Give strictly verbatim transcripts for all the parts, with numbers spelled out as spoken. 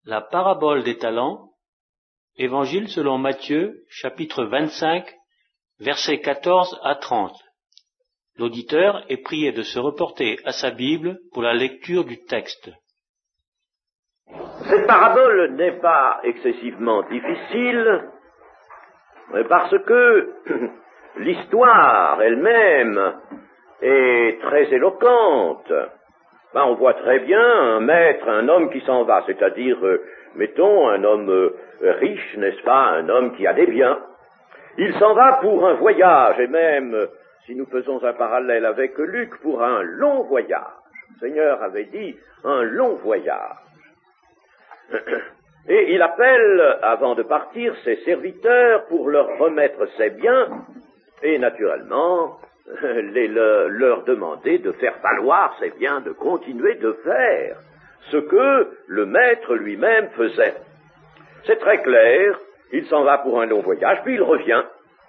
La parabole des talents, Évangile selon Matthieu, chapitre vingt-cinq, versets quatorze à trente. L'auditeur est prié de se reporter à sa Bible pour la lecture du texte. Cette parabole n'est pas excessivement difficile, parce que l'histoire elle-même est très éloquente. Ben, on voit très bien un maître, un homme qui s'en va, c'est-à-dire, euh, mettons, un homme euh, riche, n'est-ce pas, un homme qui a des biens. Il s'en va pour un voyage, et même, euh, si nous faisons un parallèle avec Luc, pour un long voyage. Le Seigneur avait dit un long voyage. Et il appelle, avant de partir, ses serviteurs pour leur remettre ses biens, et naturellement, les, le, leur demander de faire valoir ses biens, de continuer de faire ce que le maître lui-même faisait. C'est très clair, il s'en va pour un long voyage, puis il revient.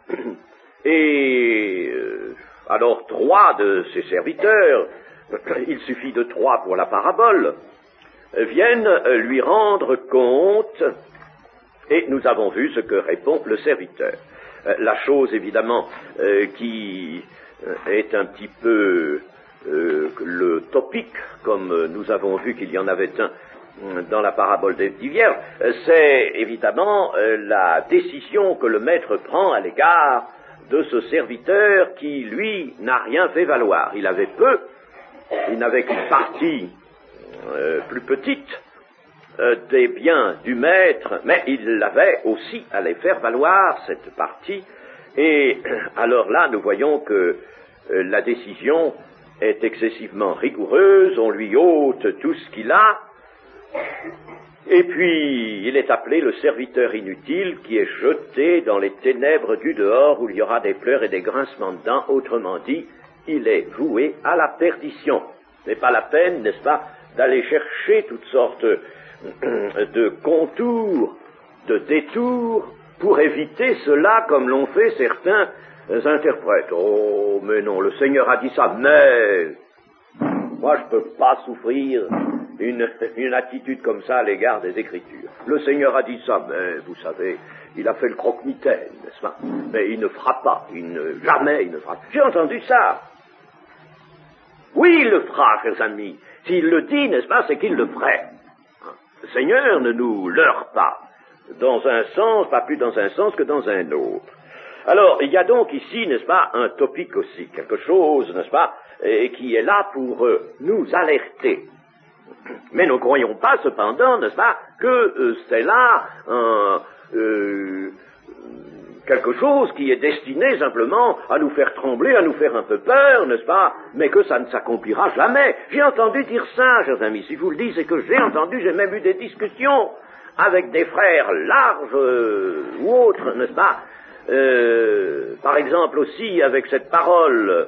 Et euh, alors trois de ses serviteurs, il suffit de trois pour la parabole, viennent lui rendre compte, et nous avons vu ce que répond le serviteur. La chose, évidemment, euh, qui est un petit peu euh, le topique, comme nous avons vu qu'il y en avait un dans la parabole des dix vierges, c'est évidemment euh, la décision que le maître prend à l'égard de ce serviteur qui, lui, n'a rien fait valoir. Il avait peu, il n'avait qu'une partie euh, plus petite euh, des biens du maître, mais il avait aussi à les faire valoir, cette partie. Et alors là, nous voyons que euh, la décision est excessivement rigoureuse, on lui ôte tout ce qu'il a, et puis il est appelé le serviteur inutile qui est jeté dans les ténèbres du dehors où il y aura des pleurs et des grincements de dents. Autrement dit, il est voué à la perdition. Ce n'est pas la peine, n'est-ce pas, d'aller chercher toutes sortes de contours, de détours, pour éviter cela, comme l'ont fait certains interprètes. Oh, mais non, le Seigneur a dit ça, mais moi je ne peux pas souffrir une, une attitude comme ça à l'égard des Écritures. Le Seigneur a dit ça, mais vous savez, il a fait le croque-mitaine, n'est-ce pas? Mais il ne fera pas, il ne, jamais il ne fera. J'ai entendu ça. Oui, il le fera, chers amis. S'il le dit, n'est-ce pas, c'est qu'il le ferait. Le Seigneur ne nous leurre pas, dans un sens, pas plus dans un sens que dans un autre. Alors, il y a donc ici, n'est-ce pas, un topique aussi, quelque chose, n'est-ce pas, et qui est là pour euh, nous alerter. Mais ne croyons pas, cependant, n'est-ce pas, que euh, c'est là un, euh, quelque chose qui est destiné simplement à nous faire trembler, à nous faire un peu peur, n'est-ce pas, mais que ça ne s'accomplira jamais. J'ai entendu dire ça, chers amis, si je vous le dis, c'est que j'ai entendu, j'ai même eu des discussions avec des frères larges euh, ou autres, n'est-ce pas, euh, par exemple aussi avec cette parole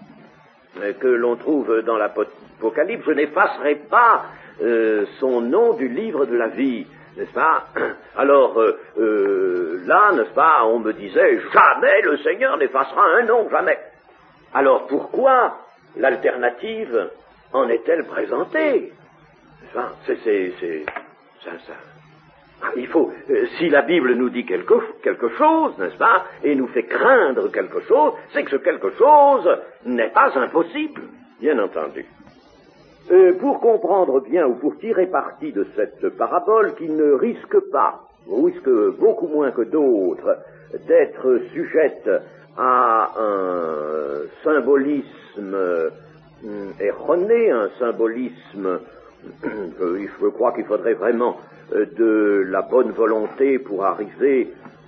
euh, que l'on trouve dans l'Apocalypse, je n'effacerai pas euh, son nom du livre de la vie, n'est-ce pas? Alors euh, euh, là, n'est-ce pas, on me disait, jamais le Seigneur n'effacera un nom, jamais. Alors pourquoi l'alternative en est-elle présentée? Enfin, c'est, c'est, c'est, ça, ça. Il faut, euh, si la Bible nous dit quelque, quelque chose, n'est-ce pas, et nous fait craindre quelque chose, c'est que ce quelque chose n'est pas impossible, bien entendu. Euh, pour comprendre bien ou pour tirer parti de cette parabole qui ne risque pas, ou risque beaucoup moins que d'autres, d'être sujette à un symbolisme euh, erroné, un symbolisme, je, je crois qu'il faudrait vraiment de la bonne volonté pour arriver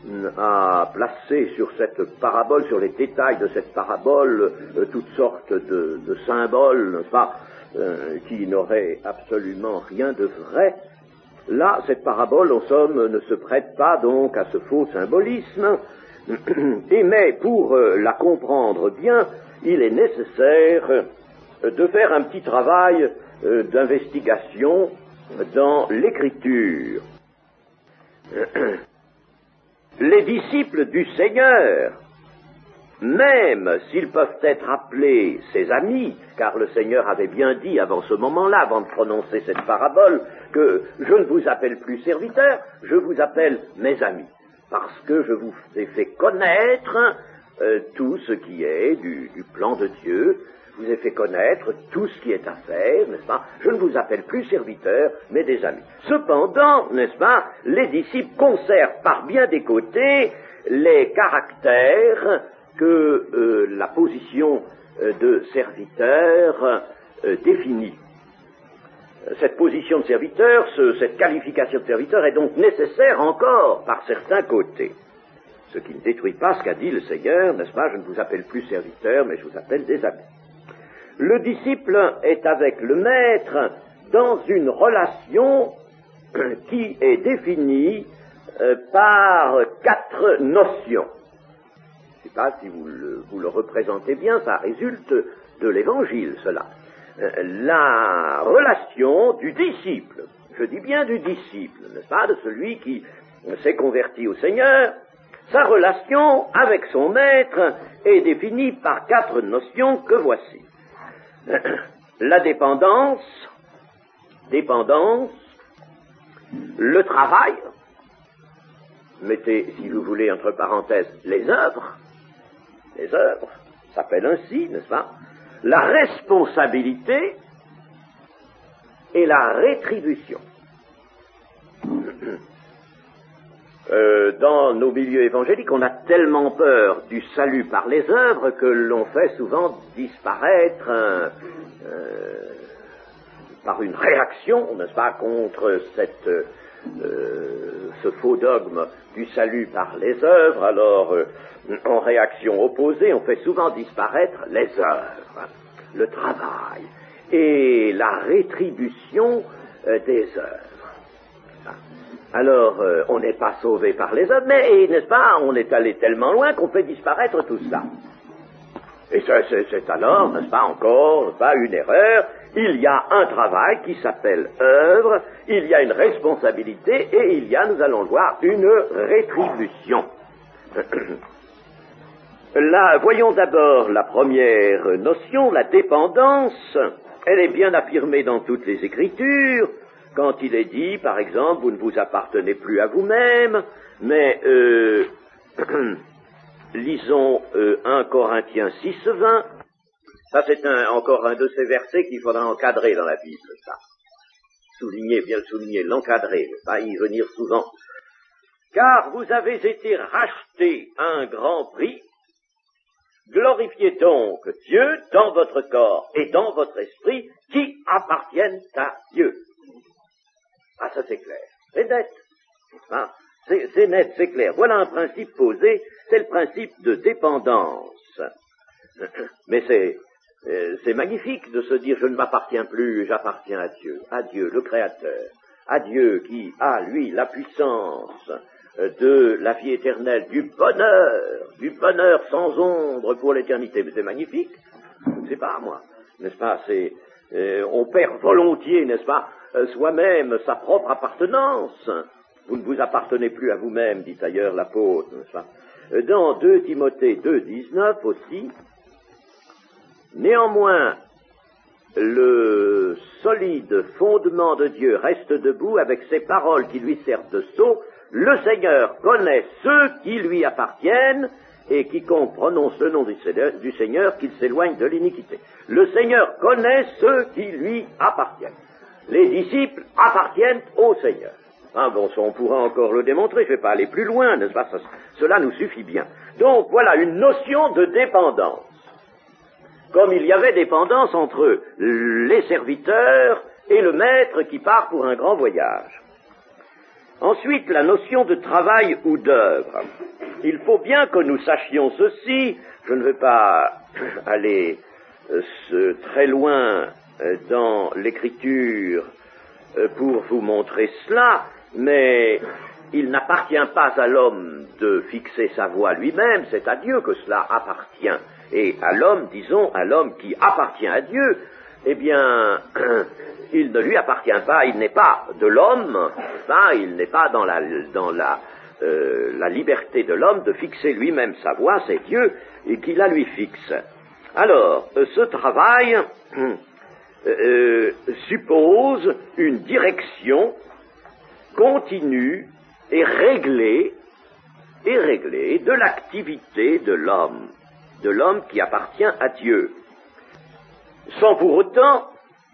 à placer sur cette parabole, sur les détails de cette parabole, euh, toutes sortes de, de symboles, n'est-ce pas, euh, qui n'auraient absolument rien de vrai. Là, cette parabole, en somme, ne se prête pas donc à ce faux symbolisme, et mais pour euh, la comprendre bien, il est nécessaire de faire un petit travail euh, d'investigation dans l'Écriture. Les disciples du Seigneur même s'ils peuvent être appelés ses amis, car le Seigneur avait bien dit avant ce moment-là, avant de prononcer cette parabole, que je ne vous appelle plus serviteurs, je vous appelle mes amis, parce que je vous ai fait connaître euh, tout ce qui est du, du plan de Dieu, je vous ai fait connaître tout ce qui est à faire, n'est-ce pas? Je ne vous appelle plus serviteurs, mais des amis. Cependant, n'est-ce pas, les disciples conservent par bien des côtés les caractères que euh, la position euh, de serviteur euh, définit. Cette position de serviteur, ce, cette qualification de serviteur est donc nécessaire encore par certains côtés. Ce qui ne détruit pas ce qu'a dit le Seigneur, n'est-ce pas? Je ne vous appelle plus serviteur, mais je vous appelle des amis. Le disciple est avec le maître dans une relation qui est définie euh, par quatre notions. Je ne sais pas si vous le, vous le représentez bien, ça résulte de l'Évangile, cela. Euh, la relation du disciple, je dis bien du disciple, n'est-ce pas, de celui qui s'est converti au Seigneur, sa relation avec son maître est définie par quatre notions que voici. La dépendance, dépendance, le travail, mettez, si vous voulez, entre parenthèses, les œuvres, les œuvres s'appellent ainsi, n'est-ce pas? La responsabilité et la rétribution. Euh, dans nos milieux évangéliques, on a tellement peur du salut par les œuvres que l'on fait souvent disparaître euh, euh, par une réaction, n'est-ce pas, contre cette, euh, ce faux dogme du salut par les œuvres. Alors, euh, en réaction opposée, on fait souvent disparaître les œuvres, le travail et la rétribution euh, des œuvres. Alors, euh, on n'est pas sauvé par les œuvres, mais, n'est-ce pas, on est allé tellement loin qu'on fait disparaître tout ça. Et c'est, c'est, c'est alors, n'est-ce pas, encore, n'est-ce pas, une erreur. Il y a un travail qui s'appelle œuvre, il y a une responsabilité, et il y a, nous allons le voir, une rétribution. Là, voyons d'abord la première notion, la dépendance. Elle est bien affirmée dans toutes les Écritures. Quand il est dit, par exemple, vous ne vous appartenez plus à vous-même, mais euh, lisons euh, un Corinthiens six, vingt. Ça, c'est un, encore un de ces versets qu'il faudra encadrer dans la Bible, ça. Souligner, bien le souligner, l'encadrer, pas y venir souvent. Car vous avez été rachetés à un grand prix, glorifiez donc Dieu dans votre corps et dans votre esprit qui appartiennent à Dieu. Ah, ça c'est clair, c'est net, hein? c'est, c'est net, c'est clair. Voilà un principe posé, c'est le principe de dépendance. Mais c'est, euh, c'est magnifique de se dire je ne m'appartiens plus, j'appartiens à Dieu, à Dieu le Créateur, à Dieu qui a, lui, la puissance de la vie éternelle, du bonheur, du bonheur sans ombre pour l'éternité. Mais c'est magnifique, c'est pas à moi, n'est-ce pas, c'est, euh, on perd volontiers, n'est-ce pas, soi-même sa propre appartenance. Vous ne vous appartenez plus à vous-même, dit ailleurs l'apôtre, n'est-ce pas? Dans deux Timothée deux, dix-neuf aussi, néanmoins, le solide fondement de Dieu reste debout avec ses paroles qui lui servent de sceau. Le Seigneur connaît ceux qui lui appartiennent et quiconque prononce le nom du Seigneur, du Seigneur qu'il s'éloigne de l'iniquité. Le Seigneur connaît ceux qui lui appartiennent. Les disciples appartiennent au Seigneur. Ah bon, ça on pourra encore le démontrer, je ne vais pas aller plus loin, n'est-ce pas? Ça, cela nous suffit bien. Donc voilà une notion de dépendance. Comme il y avait dépendance entre les serviteurs et le maître qui part pour un grand voyage. Ensuite, la notion de travail ou d'œuvre. Il faut bien que nous sachions ceci, je ne veux pas aller euh, très loin dans l'écriture pour vous montrer cela, mais il n'appartient pas à l'homme de fixer sa voie lui-même, c'est à Dieu que cela appartient. Et à l'homme, disons, à l'homme qui appartient à Dieu, eh bien, il ne lui appartient pas, il n'est pas de l'homme, ça, il n'est pas dans la, dans la euh, la liberté de l'homme de fixer lui-même sa voie, c'est Dieu et qui la lui fixe. Alors, euh, ce travail euh, euh, suppose une direction continue et réglée, et réglée de l'activité de l'homme, de l'homme qui appartient à Dieu, sans pour autant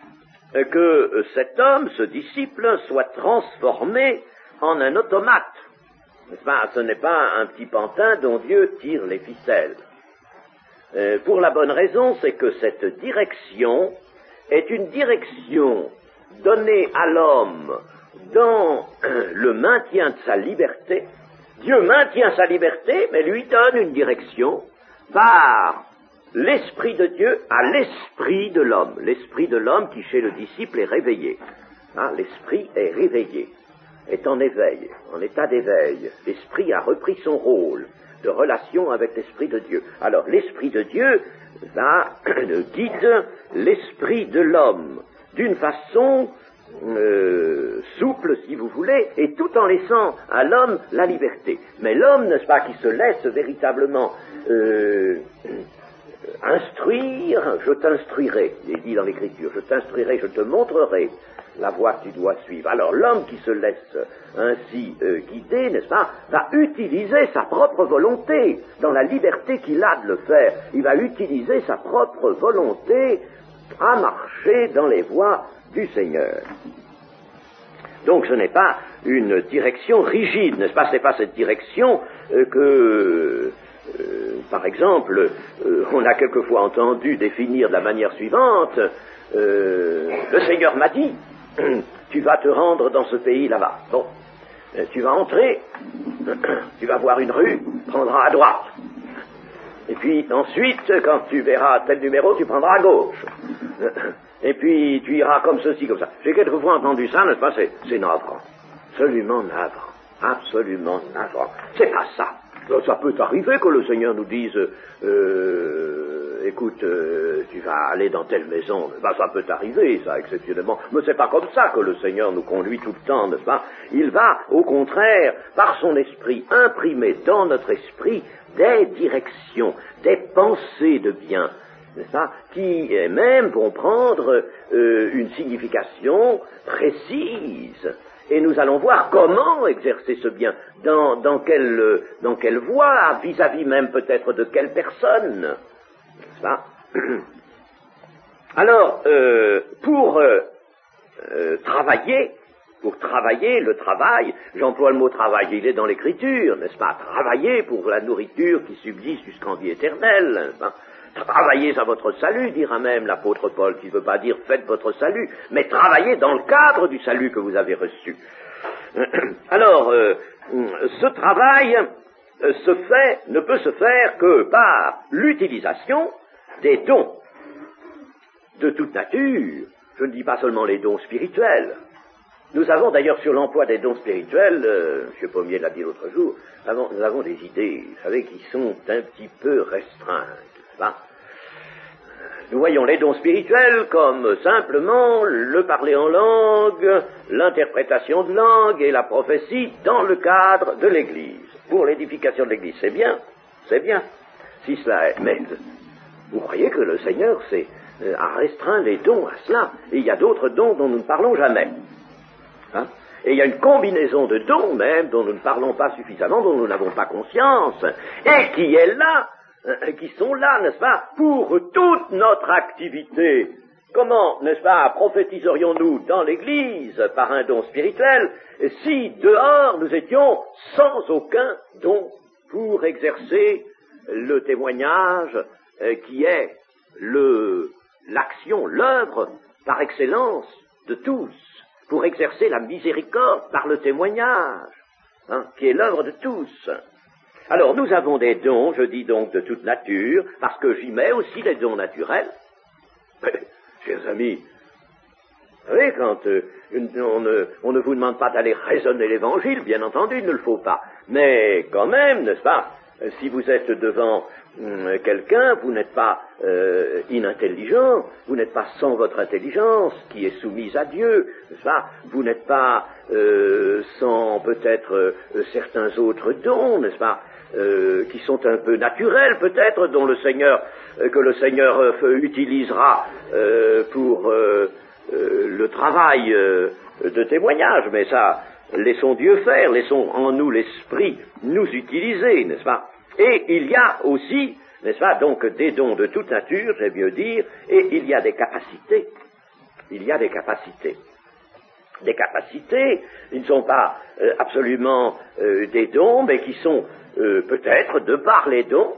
que cet homme, ce disciple, soit transformé en un automate. N'est-ce pas? Ce n'est pas un petit pantin dont Dieu tire les ficelles. Euh, pour la bonne raison, c'est que cette direction est une direction donnée à l'homme dans le maintien de sa liberté. Dieu maintient sa liberté, mais lui donne une direction par l'Esprit de Dieu à l'esprit de l'homme. L'esprit de l'homme qui, chez le disciple, est réveillé. Hein, l'esprit est réveillé, est en éveil, en état d'éveil. L'esprit a repris son rôle de relation avec l'Esprit de Dieu. Alors, l'Esprit de Dieu va guide l'esprit de l'homme d'une façon euh, souple, si vous voulez, et tout en laissant à l'homme la liberté. Mais l'homme, n'est-ce pas, qui se laisse véritablement euh, instruire, je t'instruirai, il est dit dans l'Écriture, je t'instruirai, je te montrerai la voie que tu dois suivre. Alors l'homme qui se laisse ainsi euh, guider, n'est-ce pas, va utiliser sa propre volonté, dans la liberté qu'il a de le faire. Il va utiliser sa propre volonté à marcher dans les voies du Seigneur. Donc ce n'est pas une direction rigide, n'est-ce pas, ce n'est pas cette direction euh, que... Euh, par exemple, euh, on a quelquefois entendu définir de la manière suivante, euh, le Seigneur m'a dit, tu vas te rendre dans ce pays là-bas. Bon, euh, tu vas entrer, tu vas voir une rue, prendras à droite. Et puis ensuite, quand tu verras tel numéro, tu prendras à gauche. Et puis tu iras comme ceci, comme ça. J'ai quelquefois entendu ça, n'est-ce pas, c'est, c'est navrant. Absolument navrant. Absolument navrant. C'est pas ça. Ça peut arriver que le Seigneur nous dise, euh, écoute, euh, tu vas aller dans telle maison. Ben, ça peut arriver, ça, exceptionnellement. Mais c'est pas comme ça que le Seigneur nous conduit tout le temps, n'est-ce pas? Il va, au contraire, par son esprit, imprimer dans notre esprit des directions, des pensées de bien, n'est-ce pas, qui même vont prendre euh, une signification précise. Et nous allons voir comment exercer ce bien, dans, dans, quelle, dans quelle voie, vis-à-vis même peut-être de quelle personne. N'est-ce pas? Alors, euh, pour euh, euh, travailler, pour travailler le travail, j'emploie le mot travail, il est dans l'Écriture, n'est-ce pas? Travailler pour la nourriture qui subsiste jusqu'en vie éternelle, n'est-ce pas? Travaillez à votre salut, dira même l'apôtre Paul, qui ne veut pas dire faites votre salut, mais travaillez dans le cadre du salut que vous avez reçu. Alors, euh, ce travail euh, se fait, ne peut se faire que par l'utilisation des dons de toute nature. Je ne dis pas seulement les dons spirituels. Nous avons d'ailleurs sur l'emploi des dons spirituels, euh, M. Pommier l'a dit l'autre jour, nous avons, nous avons des idées, vous savez, qui sont un petit peu restreintes. Nous voyons les dons spirituels comme simplement le parler en langue, l'interprétation de langue et la prophétie dans le cadre de l'Église, pour l'édification de l'Église. C'est bien, c'est bien, si cela est. Mais vous croyez que le Seigneur c'est, euh, a restreint les dons à cela? Et il y a d'autres dons dont nous ne parlons jamais. Hein? Et il y a une combinaison de dons même dont nous ne parlons pas suffisamment, dont nous n'avons pas conscience, et qui est là, qui sont là, n'est-ce pas, pour toute notre activité. Comment, n'est-ce pas, prophétiserions-nous dans l'Église par un don spirituel si dehors nous étions sans aucun don pour exercer le témoignage euh, qui est le, l'action, l'œuvre par excellence de tous, pour exercer la miséricorde par le témoignage, hein, qui est l'œuvre de tous. Alors, nous avons des dons, je dis donc de toute nature, parce que j'y mets aussi des dons naturels. Mais, chers amis, vous savez, quand euh, une, on, ne, on ne vous demande pas d'aller raisonner l'Évangile, bien entendu, il ne le faut pas. Mais quand même, n'est-ce pas, si vous êtes devant hum, quelqu'un, vous n'êtes pas euh, inintelligent, vous n'êtes pas sans votre intelligence, qui est soumise à Dieu, n'est-ce pas, vous n'êtes pas euh, sans également peut-être euh, certains autres dons, n'est-ce pas, euh, qui sont un peu naturels peut-être, dont le Seigneur, euh, que le Seigneur euh, utilisera euh, pour euh, euh, le travail euh, de témoignage, mais ça, laissons Dieu faire, laissons en nous l'Esprit nous utiliser, n'est-ce pas? Et il y a aussi, n'est-ce pas, donc des dons de toute nature, j'aime mieux dire, et il y a des capacités. Il y a des capacités. Des capacités, ils ne sont pas euh, absolument euh, des dons, mais qui sont euh, peut-être, de par les dons,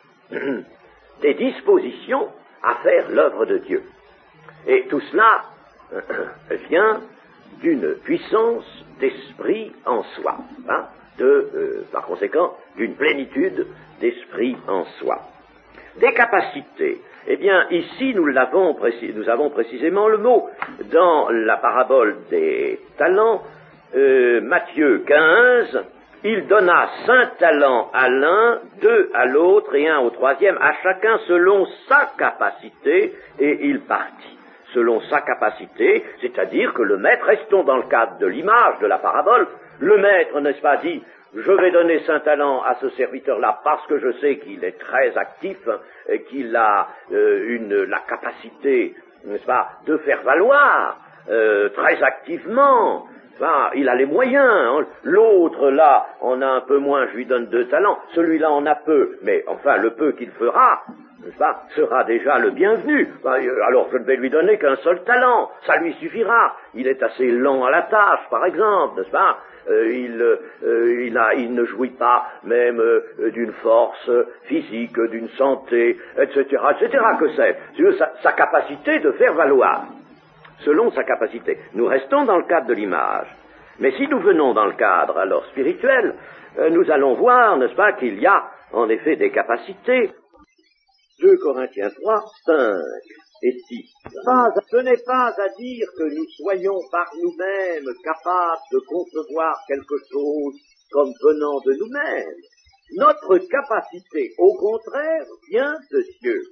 des dispositions à faire l'œuvre de Dieu. Et tout cela euh, vient d'une puissance d'esprit en soi, hein, de, euh, par conséquent, d'une plénitude d'esprit en soi. Des capacités. Eh bien, ici, nous l'avons précis, nous avons précisément le mot. Dans la parabole des talents, euh, Matthieu quinze, il donna cinq talents à l'un, deux à l'autre et un au troisième, à chacun selon sa capacité, et il partit. Selon sa capacité, c'est-à-dire que le maître, restons dans le cadre de l'image de la parabole, le maître, n'est-ce pas, dit, je vais donner cinq talents à ce serviteur-là parce que je sais qu'il est très actif, et qu'il a euh, une, la capacité, n'est-ce pas, de faire valoir euh, très activement. Enfin, il a les moyens. Hein. L'autre, là, en a un peu moins, je lui donne deux talents. Celui-là en a peu, mais enfin, le peu qu'il fera, n'est-ce pas, sera déjà le bienvenu. Alors, je ne vais lui donner qu'un seul talent. Ça lui suffira. Il est assez lent à la tâche, par exemple, n'est-ce pas? Euh, il, euh, il, a, il ne jouit pas même euh, d'une force physique, d'une santé, et cetera, et cetera. Que c'est sa, sa capacité de faire valoir, selon sa capacité. Nous restons dans le cadre de l'image. Mais si nous venons dans le cadre alors spirituel, euh, nous allons voir, n'est-ce pas, qu'il y a en effet des capacités. deux Corinthiens trois, cinq et six. Pas, ce n'est pas à dire que nous soyons par nous-mêmes capables de concevoir quelque chose comme venant de nous-mêmes. Notre capacité, au contraire, vient de Dieu.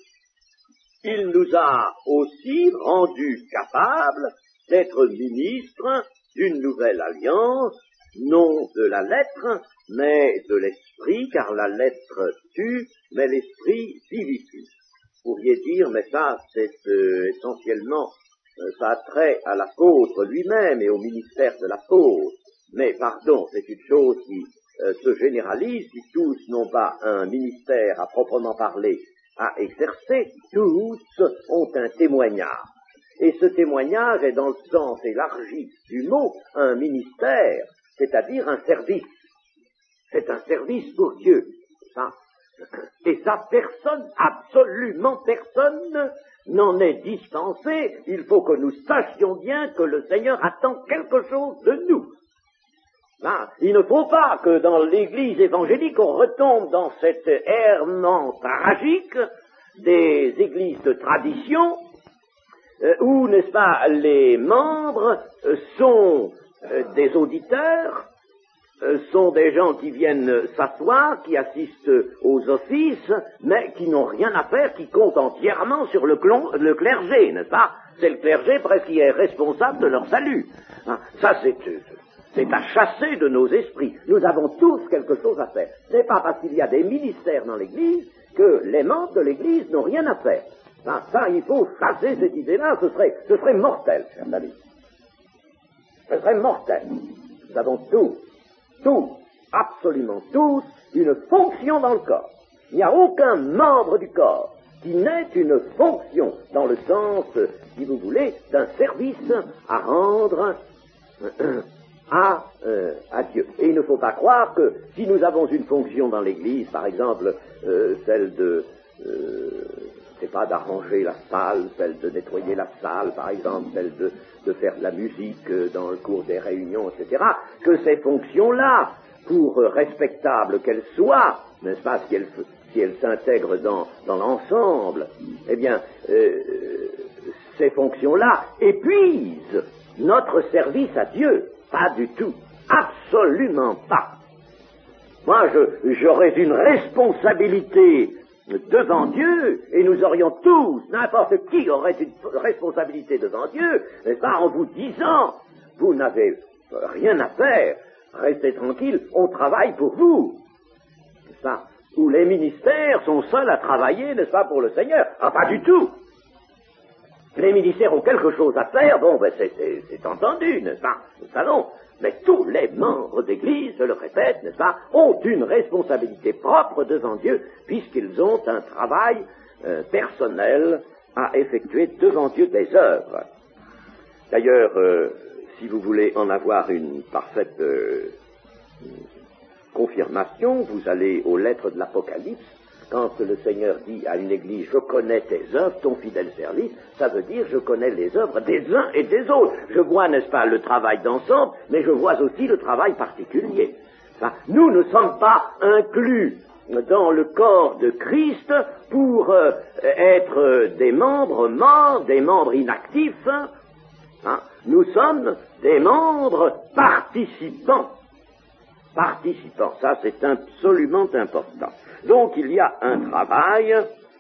Il nous a aussi rendus capables d'être ministres d'une nouvelle alliance, non de la lettre, mais de l'esprit, car la lettre tue, mais l'esprit vivifie. Vous pourriez dire, mais ça, c'est euh, essentiellement, euh, ça a trait à l'apôtre lui-même et au ministère de l'apôtre. Mais, pardon, c'est une chose qui euh, se généralise, si tous n'ont pas un ministère à proprement parler à exercer, tous ont un témoignage. Et ce témoignage est dans le sens élargi du mot un ministère, c'est-à-dire un service. C'est un service pour Dieu. Ça. Et ça, personne, absolument personne, n'en est dispensé. Il faut que nous sachions bien que le Seigneur attend quelque chose de nous. Là, il ne faut pas que dans l'Église évangélique, on retombe dans cette errement tragique des églises de tradition, euh, où, n'est-ce pas, les membres euh, sont euh, des auditeurs, euh, sont des gens qui viennent s'asseoir, qui assistent aux offices, mais qui n'ont rien à faire, qui comptent entièrement sur le, clon, le clergé, n'est-ce pas? C'est le clergé presque qui est responsable de leur salut. Hein, ça, c'est... C'est à chasser de nos esprits. Nous avons tous quelque chose à faire. Ce n'est pas parce qu'il y a des ministères dans l'Église que les membres de l'Église n'ont rien à faire. Ça, ça, il faut chasser cette idée-là, ce serait, ce serait mortel, chers amis. Ce serait mortel. Nous avons tous, tous, absolument tous, une fonction dans le corps. Il n'y a aucun membre du corps qui n'ait une fonction dans le sens, si vous voulez, d'un service à rendre À, euh, à Dieu. Et il ne faut pas croire que si nous avons une fonction dans l'Église, par exemple, euh, celle de, euh, c'est pas d'arranger la salle, celle de nettoyer la salle, par exemple, celle de, de faire de la musique dans le cours des réunions, et cetera, que ces fonctions-là, pour euh, respectables qu'elles soient, n'est-ce pas, si elles, si elles s'intègrent dans, dans l'ensemble, eh bien, euh, ces fonctions-là épuisent notre service à Dieu. Pas du tout. Absolument pas. Moi, je, j'aurais une responsabilité devant Dieu, et nous aurions tous, n'importe qui aurait une responsabilité devant Dieu, n'est-ce pas, en vous disant, vous n'avez rien à faire restez tranquille, on travaille pour vous. N'est-ce pas? Où les ministères sont seuls à travailler, n'est-ce pas, pour le Seigneur? Ah, pas du tout. Les ministères ont quelque chose à faire, bon, ben c'est, c'est, c'est entendu, n'est-ce pas? Nous savons. Mais tous les membres d'Église, je le répète, n'est-ce pas, ont une responsabilité propre devant Dieu, puisqu'ils ont un travail euh, personnel à effectuer devant Dieu, des œuvres. D'ailleurs, euh, si vous voulez en avoir une parfaite euh, confirmation, vous allez aux lettres de l'Apocalypse. Quand le Seigneur dit à une église, je connais tes œuvres, ton fidèle service, ça veut dire, je connais les œuvres des uns et des autres. Je vois, n'est-ce pas, le travail d'ensemble, mais je vois aussi le travail particulier. Enfin, nous ne sommes pas inclus dans le corps de Christ pour euh, être des membres morts, des membres inactifs. Hein. Hein. Nous sommes des membres participants. Participants, ça c'est absolument important. Donc il y a un travail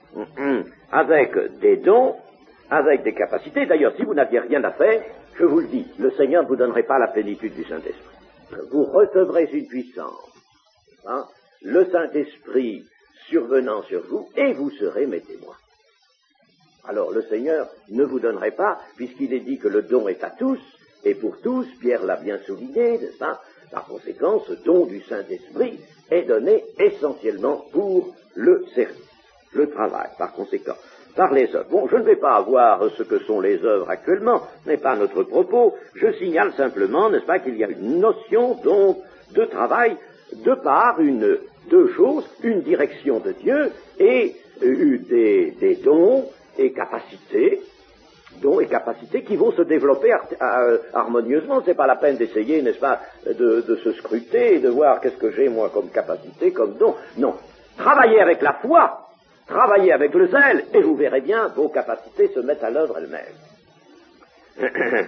avec des dons, avec des capacités. D'ailleurs, si vous n'aviez rien à faire, je vous le dis, le Seigneur ne vous donnerait pas la plénitude du Saint-Esprit. Vous recevrez une puissance, hein, le Saint-Esprit survenant sur vous, et vous serez mes témoins. Alors le Seigneur ne vous donnerait pas, puisqu'il est dit que le don est à tous, et pour tous, Pierre l'a bien souligné, n'est-ce pas? Par conséquent, ce don du Saint-Esprit est donné essentiellement pour le service, le travail, par conséquent, par les œuvres. Bon, je ne vais pas avoir ce que sont les œuvres actuellement, ce n'est pas notre propos, je signale simplement, n'est-ce pas, qu'il y a une notion donc de travail de par une, deux choses, une direction de Dieu et euh, des, des dons et capacités, dons et capacités qui vont se développer har- har- harmonieusement. C'est pas la peine d'essayer, n'est-ce pas, de, de se scruter et de voir qu'est-ce que j'ai moi comme capacité, comme don. Non. Travaillez avec la foi, travaillez avec le zèle, et vous verrez bien vos capacités se mettre à l'œuvre elles-mêmes.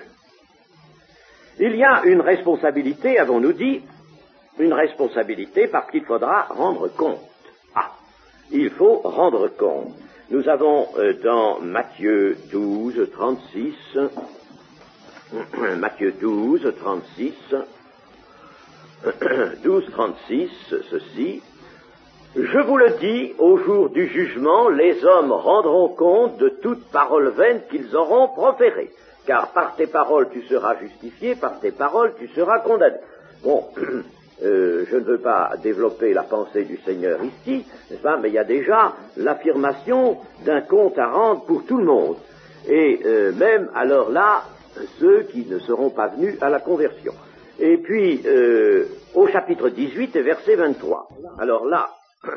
Il y a une responsabilité, avons-nous dit, une responsabilité parce qu'il faudra rendre compte. Ah, il faut rendre compte. Nous avons euh, dans Matthieu douze, trente-six, Matthieu douze, trente-six, douze, trente-six, ceci, je vous le dis, au jour du jugement, les hommes rendront compte de toute parole vaine qu'ils auront proférée, car par tes paroles tu seras justifié, par tes paroles tu seras condamné. Bon, Euh, je ne veux pas développer la pensée du Seigneur ici, n'est-ce pas, mais il y a déjà l'affirmation d'un compte à rendre pour tout le monde. Et euh, même, alors là, ceux qui ne seront pas venus à la conversion. Et puis, euh, au chapitre dix-huit et verset vingt-trois. Alors là,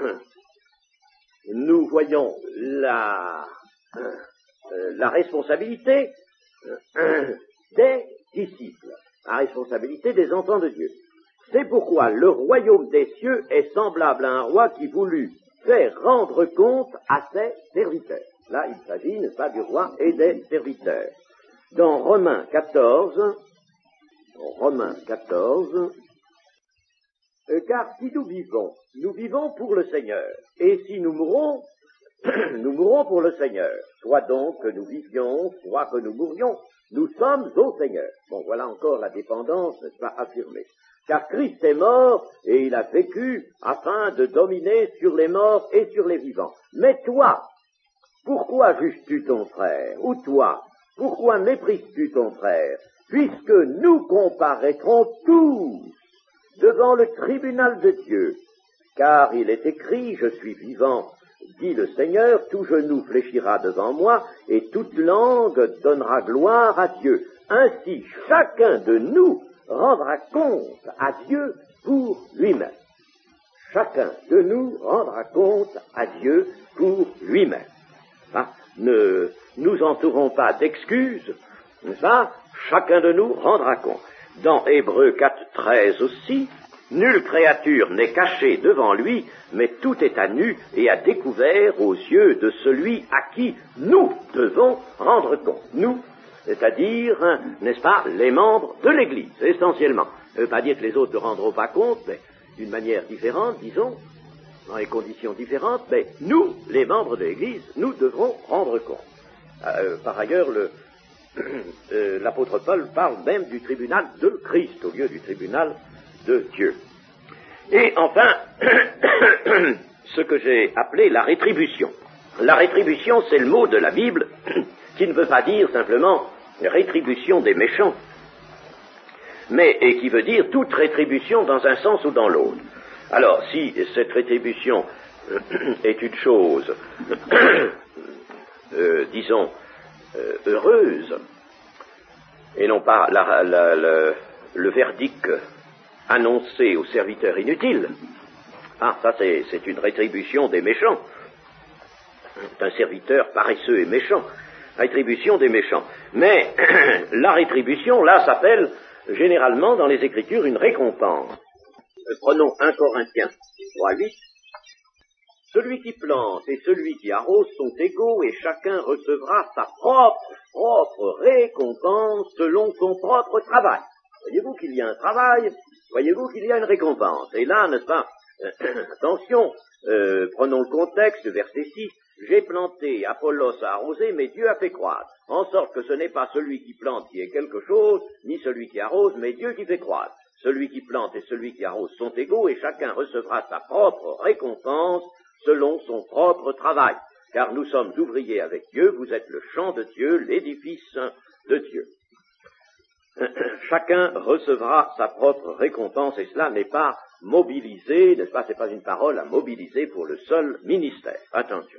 nous voyons la, euh, la responsabilité euh, des disciples, la responsabilité des enfants de Dieu. C'est pourquoi le royaume des cieux est semblable à un roi qui voulut faire rendre compte à ses serviteurs. Là, il s'agit, n'est-ce pas, du roi et des serviteurs. Dans Romains quatorze, dans Romains quatorze, euh, car si nous vivons, nous vivons pour le Seigneur, et si nous mourons, nous mourons pour le Seigneur. Soit donc que nous vivions, soit que nous mourions, nous sommes au Seigneur. Bon, voilà encore la dépendance, n'est-ce pas, affirmée. Car Christ est mort et il a vécu afin de dominer sur les morts et sur les vivants. Mais toi, pourquoi juges-tu ton frère? Ou toi, pourquoi méprises-tu ton frère? Puisque nous comparaîtrons tous devant le tribunal de Dieu. Car il est écrit, je suis vivant, dit le Seigneur, tout genou fléchira devant moi et toute langue donnera gloire à Dieu. Ainsi, chacun de nous rendra compte à Dieu pour lui-même. Chacun de nous rendra compte à Dieu pour lui-même. Hein? Ne nous entourons pas d'excuses, n'est-ce pas? Chacun de nous rendra compte. Dans Hébreux quatre, treize aussi, nulle créature n'est cachée devant lui, mais tout est à nu et à découvert aux yeux de celui à qui nous devons rendre compte. Nous, c'est-à-dire, hein, n'est-ce pas, les membres de l'Église, essentiellement. Ça ne veut pas dire que les autres ne rendront pas compte, mais d'une manière différente, disons, dans des conditions différentes, mais nous, les membres de l'Église, nous devrons rendre compte. Euh, par ailleurs, le, euh, l'apôtre Paul parle même du tribunal de Christ, au lieu du tribunal de Dieu. Et enfin, ce que j'ai appelé la rétribution. La rétribution, c'est le mot de la Bible qui ne veut pas dire simplement rétribution des méchants, mais et qui veut dire toute rétribution dans un sens ou dans l'autre. Alors, si cette rétribution est une chose, euh, disons, euh, heureuse, et non pas la, la, la, le verdict annoncé aux serviteurs inutiles, ah, ça c'est, c'est une rétribution des méchants, d'un serviteur paresseux et méchant, rétribution des méchants. Mais la rétribution, là, s'appelle généralement dans les Écritures une récompense. Prenons un Corinthiens trois huit. Celui qui plante et celui qui arrose sont égaux et chacun recevra sa propre, propre récompense selon son propre travail. Voyez-vous qu'il y a un travail, voyez-vous qu'il y a une récompense. Et là, n'est-ce pas, attention, euh, prenons le contexte, verset six. J'ai planté, Apollos a arrosé, mais Dieu a fait croître. En sorte que ce n'est pas celui qui plante qui est quelque chose, ni celui qui arrose, mais Dieu qui fait croître. Celui qui plante et celui qui arrose sont égaux, et chacun recevra sa propre récompense selon son propre travail. Car nous sommes ouvriers avec Dieu, vous êtes le champ de Dieu, l'édifice de Dieu. Chacun recevra sa propre récompense, et cela n'est pas mobilisé, n'est-ce pas, c'est pas une parole à mobiliser pour le seul ministère. Attention.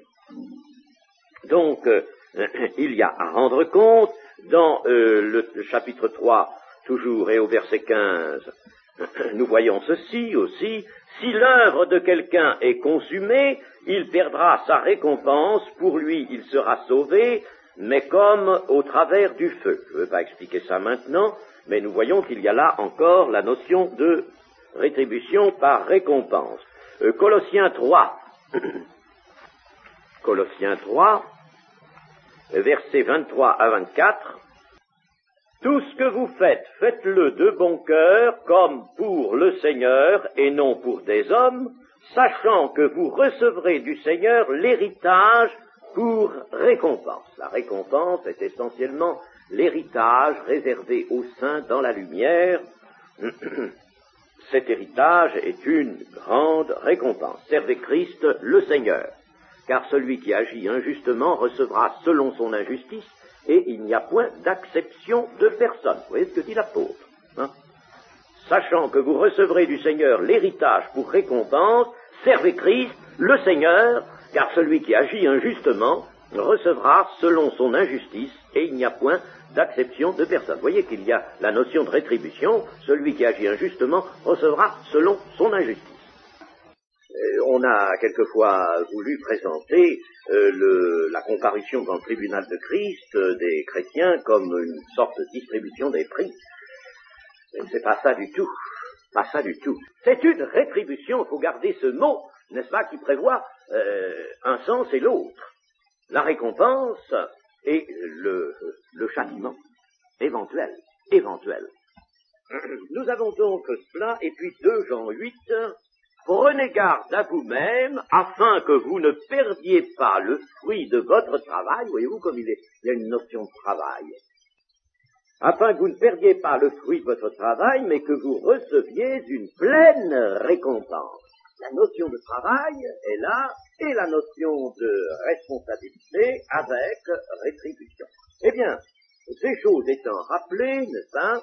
Donc, euh, il y a à rendre compte, dans euh, le, le chapitre trois, toujours, et au verset quinze, nous voyons ceci aussi, si l'œuvre de quelqu'un est consumée, il perdra sa récompense, pour lui il sera sauvé, mais comme au travers du feu. Je ne veux pas expliquer ça maintenant, mais nous voyons qu'il y a là encore la notion de rétribution par récompense. Euh, Colossiens trois, Colossiens trois, versets vingt-trois à vingt-quatre. Tout ce que vous faites, faites-le de bon cœur, comme pour le Seigneur et non pour des hommes, sachant que vous recevrez du Seigneur l'héritage pour récompense. La récompense est essentiellement l'héritage réservé aux saints dans la lumière. Cet héritage est une grande récompense. Servez Christ le Seigneur, car celui qui agit injustement recevra selon son injustice, et il n'y a point d'acception de personne. Vous voyez ce que dit l'apôtre, hein? Sachant que vous recevrez du Seigneur l'héritage pour récompense, servez Christ le Seigneur, car celui qui agit injustement recevra selon son injustice, et il n'y a point d'acception de personne. Vous voyez qu'il y a la notion de rétribution, celui qui agit injustement recevra selon son injustice. Euh, on a quelquefois voulu présenter euh, le, la comparution dans le tribunal de Christ euh, des chrétiens comme une sorte de distribution des prix. Mais c'est pas ça du tout, pas ça du tout. C'est une rétribution, il faut garder ce mot, n'est-ce pas, qui prévoit euh, un sens et l'autre. La récompense et le, le châtiment éventuel, éventuel. Nous avons donc cela, et puis deux Jean huit, prenez garde à vous-même, afin que vous ne perdiez pas le fruit de votre travail. Voyez-vous comme il, est, il y a une notion de travail. Afin que vous ne perdiez pas le fruit de votre travail, mais que vous receviez une pleine récompense. La notion de travail est là, et la notion de responsabilité avec rétribution. Eh bien, ces choses étant rappelées, n'est-ce pas,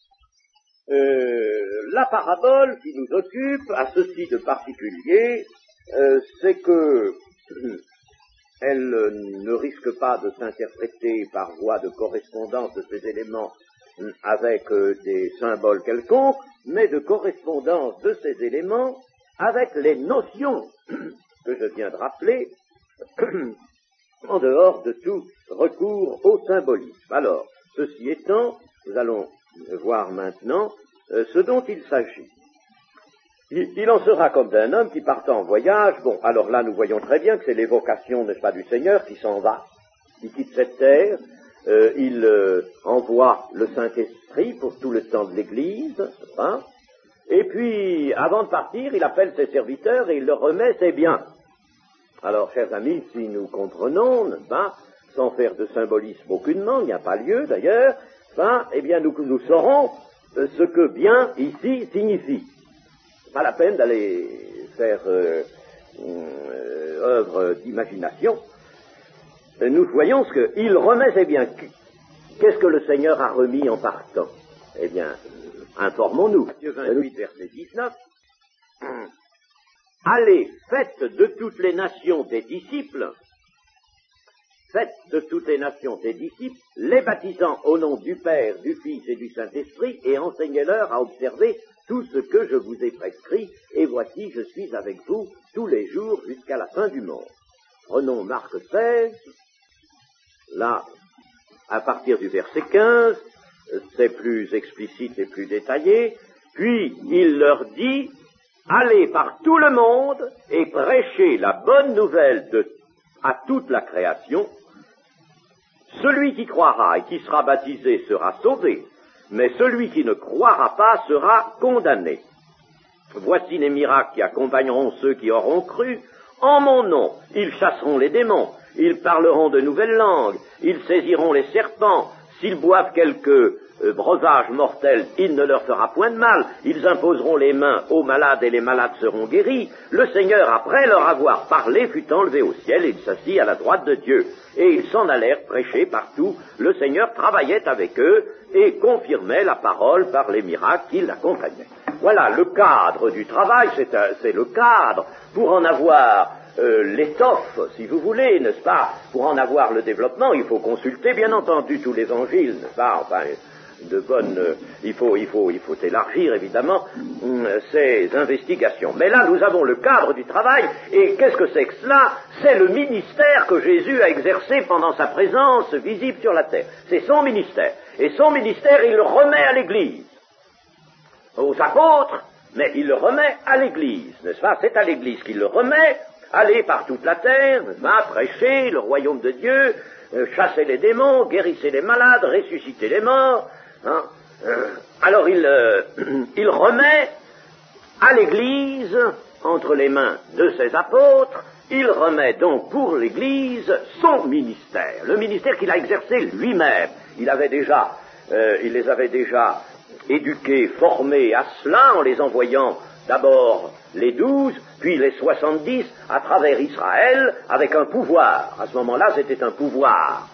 euh, la parabole qui nous occupe a ceci de particulier, euh, c'est que elle ne risque pas de s'interpréter par voie de correspondance de ces éléments avec euh, des symboles quelconques, mais de correspondance de ces éléments avec les notions que je viens de rappeler, en dehors de tout recours au symbolisme. Alors, ceci étant, nous allons voir maintenant euh, ce dont il s'agit. Il, il en sera comme d'un homme qui partant en voyage. Bon, alors là, nous voyons très bien que c'est l'évocation, n'est-ce pas, du Seigneur qui s'en va. Il quitte cette terre, euh, il euh, envoie le Saint-Esprit pour tout le temps de l'Église, hein. Et puis, avant de partir, il appelle ses serviteurs et il leur remet ses biens. Alors, chers amis, si nous comprenons, ben, sans faire de symbolisme aucunement, il n'y a pas lieu d'ailleurs, ben, eh bien, nous, nous saurons ce que bien ici signifie. pas la peine d'aller faire euh, euh, œuvre d'imagination. Nous voyons ce qu'il remet, eh bien, qu'est-ce que le Seigneur a remis en partant? Eh bien, informons-nous. Matthieu vingt-huit, verset dix-neuf. Allez, faites de toutes les nations des disciples, faites de toutes les nations des disciples, les baptisant au nom du Père, du Fils et du Saint-Esprit, et enseignez-leur à observer tout ce que je vous ai prescrit, et voici, je suis avec vous tous les jours jusqu'à la fin du monde. Prenons Marc seize, là, à partir du verset quinze, c'est plus explicite et plus détaillé, puis il leur dit, allez par tout le monde et prêchez la bonne nouvelle de, à toute la création. Celui qui croira et qui sera baptisé sera sauvé, mais celui qui ne croira pas sera condamné. Voici les miracles qui accompagneront ceux qui auront cru. En mon nom, ils chasseront les démons, ils parleront de nouvelles langues, ils saisiront les serpents, s'ils boivent quelque euh, breuvage mortel, il ne leur fera point de mal, ils imposeront les mains aux malades et les malades seront guéris. Le Seigneur, après leur avoir parlé, fut enlevé au ciel et il s'assit à la droite de Dieu. Et ils s'en allèrent prêcher partout. Le Seigneur travaillait avec eux et confirmait la parole par les miracles qui l'accompagnaient. Voilà, le cadre du travail, c'est, un, c'est le cadre pour en avoir euh, l'étoffe, si vous voulez, n'est-ce pas? Pour en avoir le développement, il faut consulter, bien entendu, tout l'évangile, n'est-ce pas? Enfin, de bonnes, euh, il faut, il faut, il faut élargir, évidemment, euh, ces investigations. Mais là, nous avons le cadre du travail, et qu'est-ce que c'est que cela? C'est le ministère que Jésus a exercé pendant sa présence visible sur la terre. C'est son ministère. Et son ministère, il le remet à l'Église. Aux apôtres, mais il le remet à l'Église, n'est-ce pas? C'est à l'Église qu'il le remet. Allez par toute la terre, n'est-ce pas? Prêcher le royaume de Dieu, euh, chasser les démons, guérissez les malades, ressusciter les morts. Hein? Euh, alors il, euh, il remet à l'Église, entre les mains de ses apôtres, il remet donc pour l'Église son ministère, le ministère qu'il a exercé lui-même. Il avait déjà, euh, il les avait déjà éduqués, formés à cela, en les envoyant d'abord les douze, puis les soixante-dix à travers Israël, avec un pouvoir. À ce moment-là, c'était un pouvoir.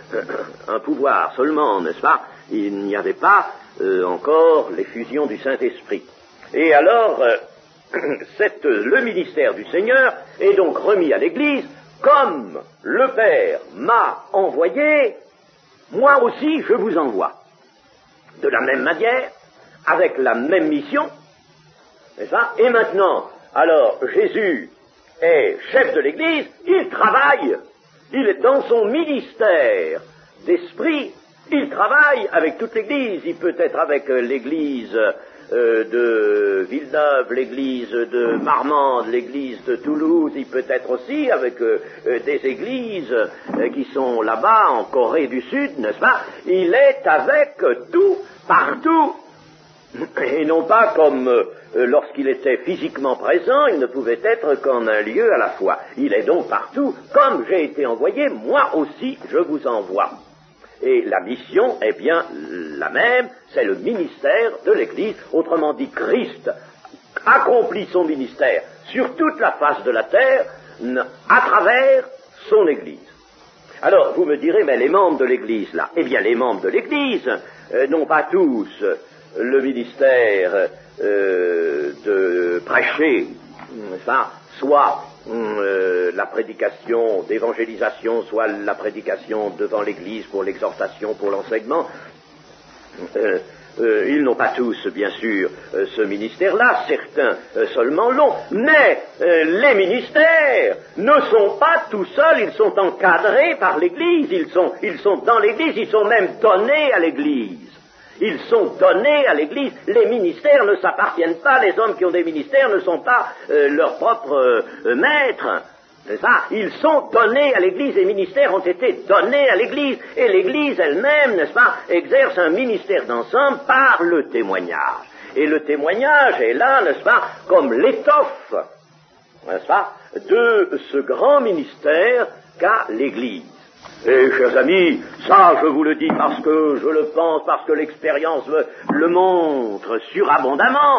Un pouvoir seulement, n'est-ce pas? Il n'y avait pas euh, encore l'effusion du Saint-Esprit. Et alors, euh, cette, le ministère du Seigneur est donc remis à l'Église, comme le Père m'a envoyé, moi aussi je vous envoie. De la même manière, avec la même mission, n'est-ce pas? Et maintenant, alors, Jésus est chef de l'Église, il travaille, il est dans son ministère d'esprit, il travaille avec toute l'Église, il peut être avec l'Église euh, de Villeneuve, l'Église de Marmande, l'Église de Toulouse, il peut être aussi avec euh, des églises euh, qui sont là-bas en Corée du Sud, n'est-ce pas? Il est avec tout, partout, et non pas comme euh, lorsqu'il était physiquement présent, il ne pouvait être qu'en un lieu à la fois. Il est donc partout, comme j'ai été envoyé, moi aussi je vous envoie. Et la mission est bien la même, c'est le ministère de l'Église. Autrement dit, Christ accomplit son ministère sur toute la face de la terre à travers son Église. Alors, vous me direz, mais les membres de l'Église, là, eh bien, les membres de l'Église euh, n'ont pas tous euh, le ministère euh, de prêcher, ça, soit Euh, la prédication d'évangélisation, soit la prédication devant l'Église pour l'exhortation, pour l'enseignement. Euh, euh, ils n'ont pas tous, bien sûr, euh, ce ministère-là, certains euh, seulement l'ont, mais euh, les ministères ne sont pas tout seuls, ils sont encadrés par l'Église, ils sont, ils sont dans l'Église, ils sont même donnés à l'Église. Ils sont donnés à l'Église. Les ministères ne s'appartiennent pas. Les hommes qui ont des ministères ne sont pas euh, leurs propres euh, maîtres. C'est ça. Ils sont donnés à l'Église. Les ministères ont été donnés à l'Église. Et l'Église elle-même, n'est-ce pas, exerce un ministère d'ensemble par le témoignage. Et le témoignage est là, n'est-ce pas, comme l'étoffe, n'est-ce pas, de ce grand ministère qu'a l'Église. Et, chers amis, ça, je vous le dis parce que je le pense, parce que l'expérience me le montre surabondamment.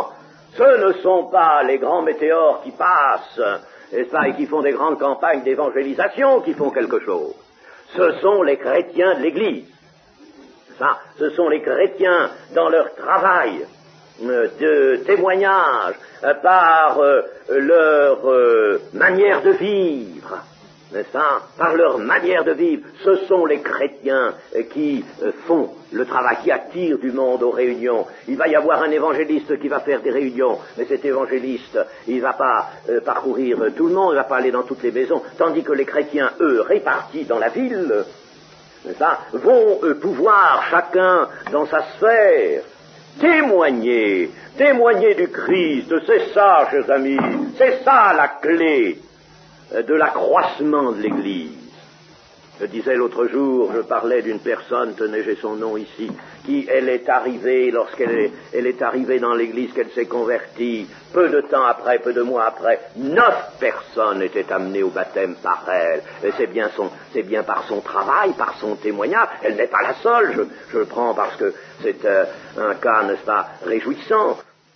Ce ne sont pas les grands météores qui passent, n'est-ce pas, et qui font des grandes campagnes d'évangélisation qui font quelque chose. Ce sont les chrétiens de l'Église. Ça, ce sont les chrétiens dans leur travail euh, de témoignage euh, par euh, leur euh, manière de vivre, n'est-ce pas, par leur manière de vivre. Ce sont les chrétiens euh, qui euh, font le travail, qui attirent du monde aux réunions. Il va y avoir un évangéliste qui va faire des réunions, mais cet évangéliste, il ne va pas euh, parcourir euh, tout le monde, il ne va pas aller dans toutes les maisons, tandis que les chrétiens, eux, répartis dans la ville, n'est-ce pas, vont euh, pouvoir, chacun dans sa sphère, témoigner, témoigner du Christ. C'est ça, chers amis, c'est ça la clé euh, de l'accroissement de l'Église. Je disais l'autre jour, je parlais d'une personne, tenez, j'ai son nom ici, qui, elle est arrivée, lorsqu'elle est, elle est arrivée dans l'église, qu'elle s'est convertie, peu de temps après, peu de mois après, neuf personnes étaient amenées au baptême par elle. Et c'est bien son, c'est bien par son travail, par son témoignage. Elle n'est pas la seule, je, je le prends parce que c'est euh, un cas, n'est-ce pas, réjouissant.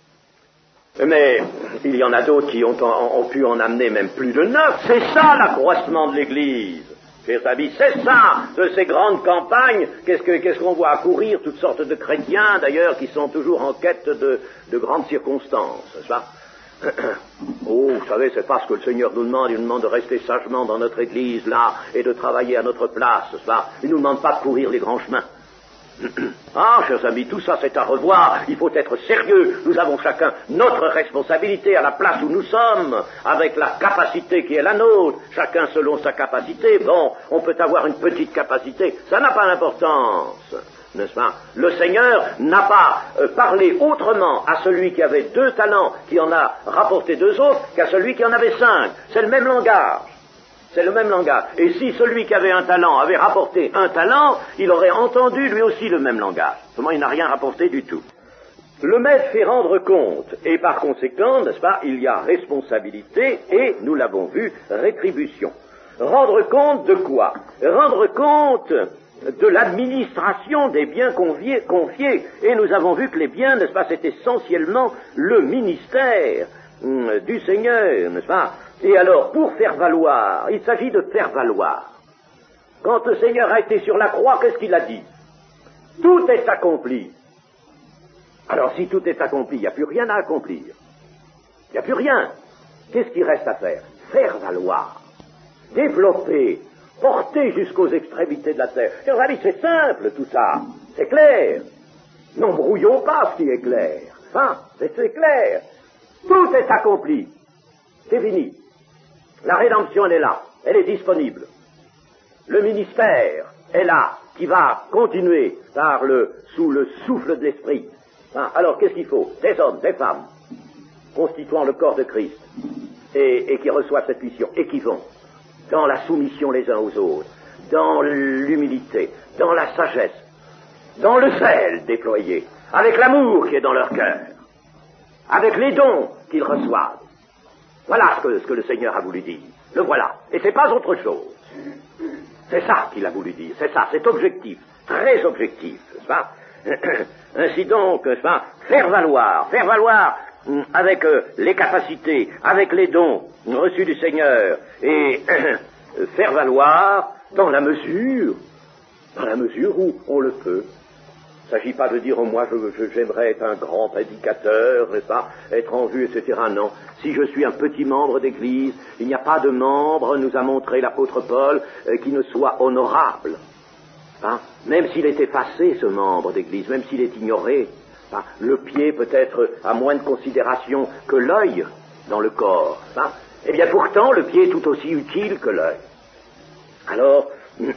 Mais il y en a d'autres qui ont, ont, ont pu en amener même plus de neuf. C'est ça l'accroissement de l'église. Chers amis, c'est ça, de ces grandes campagnes, qu'est-ce, que, qu'est-ce qu'on voit accourir, toutes sortes de chrétiens, d'ailleurs, qui sont toujours en quête de, de grandes circonstances, n'est-ce pas? Oh, vous savez, c'est pas ce que le Seigneur nous demande, il nous demande de rester sagement dans notre église, là, et de travailler à notre place, n'est-ce pas? Il nous demande pas de courir les grands chemins. Ah, chers amis, tout ça c'est à revoir, il faut être sérieux, nous avons chacun notre responsabilité à la place où nous sommes, avec la capacité qui est la nôtre, chacun selon sa capacité. Bon, on peut avoir une petite capacité, ça n'a pas d'importance, n'est-ce pas? Le Seigneur n'a pas euh, parlé autrement à celui qui avait deux talents, qui en a rapporté deux autres, qu'à celui qui en avait cinq. C'est le même langage. C'est le même langage. Et si celui qui avait un talent avait rapporté un talent, il aurait entendu lui aussi le même langage. Seulement, il n'a rien rapporté du tout. Le maître fait rendre compte, et par conséquent, n'est-ce pas, il y a responsabilité et, nous l'avons vu, rétribution. Rendre compte de quoi? Rendre compte de l'administration des biens confiés, confiés. Et nous avons vu que les biens, n'est-ce pas, c'est essentiellement le ministère hum, du Seigneur, n'est-ce pas? Et alors, pour faire valoir, il s'agit de faire valoir. Quand le Seigneur a été sur la croix, qu'est-ce qu'il a dit? Tout est accompli. Alors, si tout est accompli, il n'y a plus rien à accomplir. Il n'y a plus rien. Qu'est-ce qu'il reste à faire? Faire valoir, développer, porter jusqu'aux extrémités de la terre. Chers amis, c'est simple tout ça. C'est clair. N'embrouillons pas ce qui est clair. Hein? C'est, c'est clair. Tout est accompli. C'est fini. La rédemption, elle est là, elle est disponible. Le ministère est là, qui va continuer par le, sous le souffle de l'Esprit. Hein, alors, qu'est-ce qu'il faut? Des hommes, des femmes, constituant le corps de Christ, et, et qui reçoivent cette mission, et qui vont dans la soumission les uns aux autres, dans l'humilité, dans la sagesse, dans le zèle déployé, avec l'amour qui est dans leur cœur, avec les dons qu'ils reçoivent. Voilà ce que, ce que le Seigneur a voulu dire. Le voilà. Et c'est pas autre chose. C'est ça qu'il a voulu dire. C'est ça. C'est objectif. Très objectif. N'est-ce pas? Ainsi donc, n'est-ce pas? Faire valoir. Faire valoir avec euh, les capacités, avec les dons reçus du Seigneur. Et euh, faire valoir dans la mesure, dans la mesure où on le peut. Il ne s'agit pas de dire, oh, moi, je, je, j'aimerais être un grand prédicateur, n'est-ce pas, être en vue, et cetera. Non. Si je suis un petit membre d'église, il n'y a pas de membre, nous a montré l'apôtre Paul, euh, qui ne soit honorable. Hein? Même s'il est effacé, ce membre d'église, même s'il est ignoré, hein? Le pied peut-être a moins de considération que l'œil dans le corps. Hein? Eh bien, pourtant, le pied est tout aussi utile que l'œil. Alors,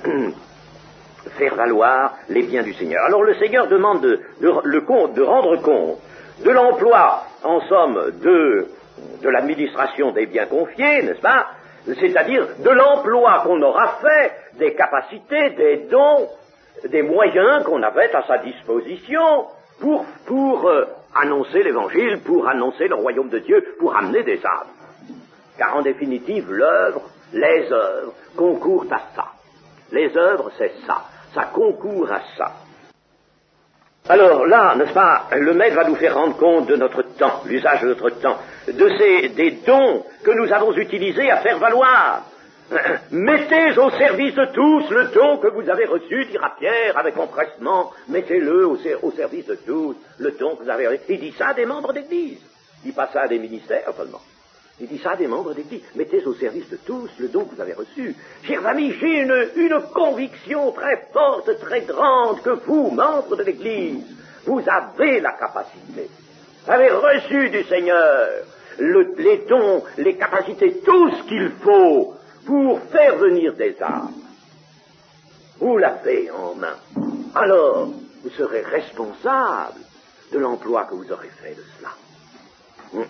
faire valoir les biens du Seigneur. Alors le Seigneur demande de, de, le compte, de rendre compte de l'emploi, en somme, de, de l'administration des biens confiés, n'est-ce pas? C'est-à-dire de l'emploi qu'on aura fait, des capacités, des dons, des moyens qu'on avait à sa disposition pour, pour euh, annoncer l'Évangile, pour annoncer le royaume de Dieu, pour amener des âmes. Car en définitive, l'œuvre, les œuvres, concourent à ça. Les œuvres, c'est ça. Ça concourt à ça. Alors là, n'est-ce pas, le maître va nous faire rendre compte de notre temps, l'usage de notre temps, de ces, des dons que nous avons utilisés à faire valoir. Mettez au service de tous le don que vous avez reçu, dira Pierre avec empressement, mettez-le au, au service de tous, le don que vous avez reçu. Il dit ça à des membres d'église, il dit pas ça à des ministères seulement. Il dit ça à des membres d'église. Mettez au service de tous le don que vous avez reçu. Chers amis, j'ai une, une conviction très forte, très grande, que vous, membres de l'église, vous avez la capacité. Vous avez reçu du Seigneur le, les dons, les capacités, tout ce qu'il faut pour faire venir des âmes. Vous l'avez en main. Alors, vous serez responsable de l'emploi que vous aurez fait de cela.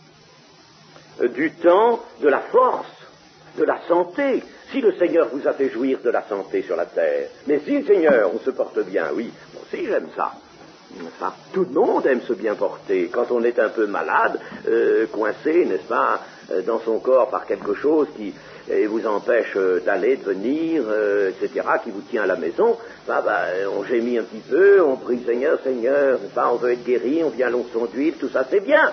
Du temps, de la force, de la santé. Si le Seigneur vous a fait jouir de la santé sur la terre, mais si le Seigneur, on se porte bien, oui, moi aussi j'aime ça. Enfin, tout le monde aime se bien porter. Quand on est un peu malade, euh, coincé, n'est-ce pas, euh, dans son corps par quelque chose qui euh, vous empêche euh, d'aller, de venir, euh, et cetera, qui vous tient à la maison, bah, bah, on gémit un petit peu, on prie Seigneur, Seigneur, n'est-ce pas, on veut être guéri, on vient l'onction d'huile, tout ça c'est bien.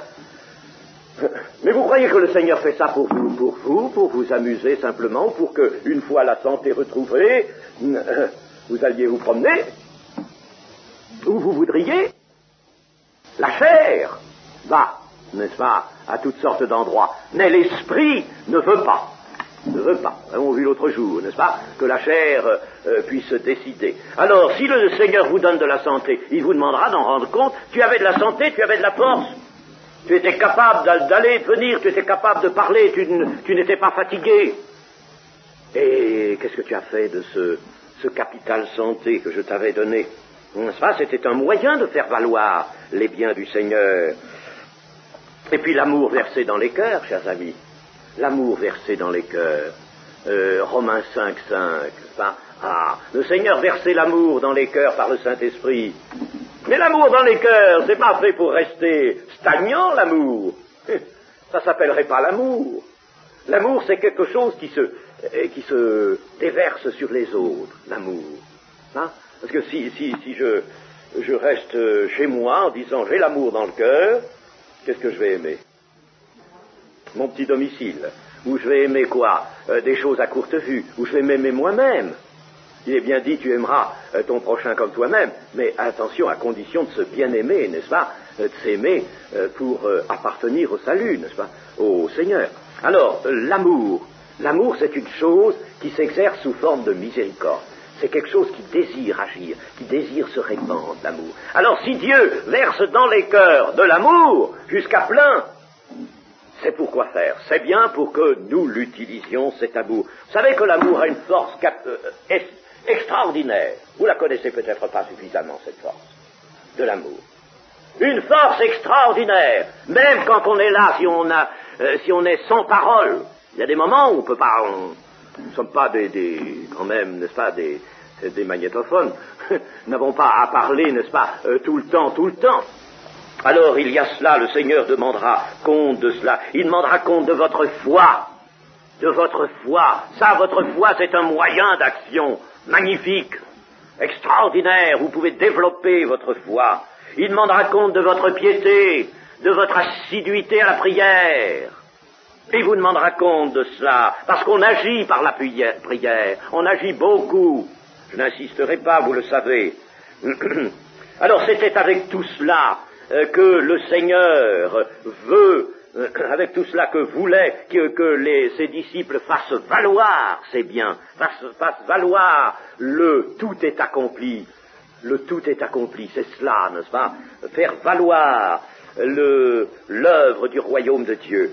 Mais vous croyez que le Seigneur fait ça pour vous, pour vous, pour vous amuser simplement, pour que, une fois la santé retrouvée, vous alliez vous promener où vous voudriez? La chair va, n'est-ce pas, à toutes sortes d'endroits, mais l'esprit ne veut pas, ne veut pas. Nous avons vu l'autre jour, n'est-ce pas, que la chair euh, puisse décider. Alors, si le Seigneur vous donne de la santé, il vous demandera d'en rendre compte. Tu avais de la santé, tu avais de la force. Tu étais capable d'aller, de venir, tu étais capable de parler, tu, tu n'étais pas fatigué. Et qu'est-ce que tu as fait de ce, ce capital santé que je t'avais donné? N'est-ce pas? C'était un moyen de faire valoir les biens du Seigneur. Et puis l'amour versé dans les cœurs, chers amis. L'amour versé dans les cœurs. Euh, Romains cinq, cinq, n'est-ce pas? Ah, le Seigneur versait l'amour dans les cœurs par le Saint-Esprit. Mais l'amour dans les cœurs, c'est pas fait pour rester stagnant, l'amour. Ça s'appellerait pas l'amour. L'amour, c'est quelque chose qui se, qui se déverse sur les autres, l'amour. Hein? Parce que si, si, si je, je reste chez moi en disant j'ai l'amour dans le cœur, qu'est-ce que je vais aimer? Mon petit domicile. Ou je vais aimer quoi? euh, Des choses à courte vue. Ou je vais m'aimer moi-même. Il est bien dit, tu aimeras euh, ton prochain comme toi-même, mais attention, à condition de se bien aimer, n'est-ce pas, euh, de s'aimer euh, pour euh, appartenir au salut, n'est-ce pas, au Seigneur. Alors, euh, l'amour, l'amour c'est une chose qui s'exerce sous forme de miséricorde. C'est quelque chose qui désire agir, qui désire se répandre, l'amour. Alors, si Dieu verse dans les cœurs de l'amour jusqu'à plein, c'est pour quoi faire? C'est bien pour que nous l'utilisions, cet amour. Vous savez que l'amour a une force cap- euh, est- extraordinaire. Vous la connaissez peut-être pas suffisamment, cette force de l'amour. Une force extraordinaire. Même quand on est là, si on a, euh, si on est sans parole, il y a des moments où on peut pas, on, nous ne sommes pas des, des, quand même, n'est-ce pas, des, des magnétophones. Nous n'avons pas à parler, n'est-ce pas, euh, tout le temps, tout le temps. Alors il y a cela, le Seigneur demandera compte de cela. Il demandera compte de votre foi. De votre foi. Ça, votre foi, c'est un moyen d'action magnifique, extraordinaire. Vous pouvez développer votre foi. Il demandera compte de votre piété, de votre assiduité à la prière. Il vous demandera compte de cela, parce qu'on agit par la prière. On agit beaucoup. Je n'insisterai pas, vous le savez. Alors c'était avec tout cela euh, que le Seigneur veut, euh, avec tout cela que voulait que, que les, ses disciples fassent valoir ses biens, fassent, fassent valoir le tout est accompli. Le tout est accompli, c'est cela, n'est-ce pas? Faire valoir le, l'œuvre du royaume de Dieu.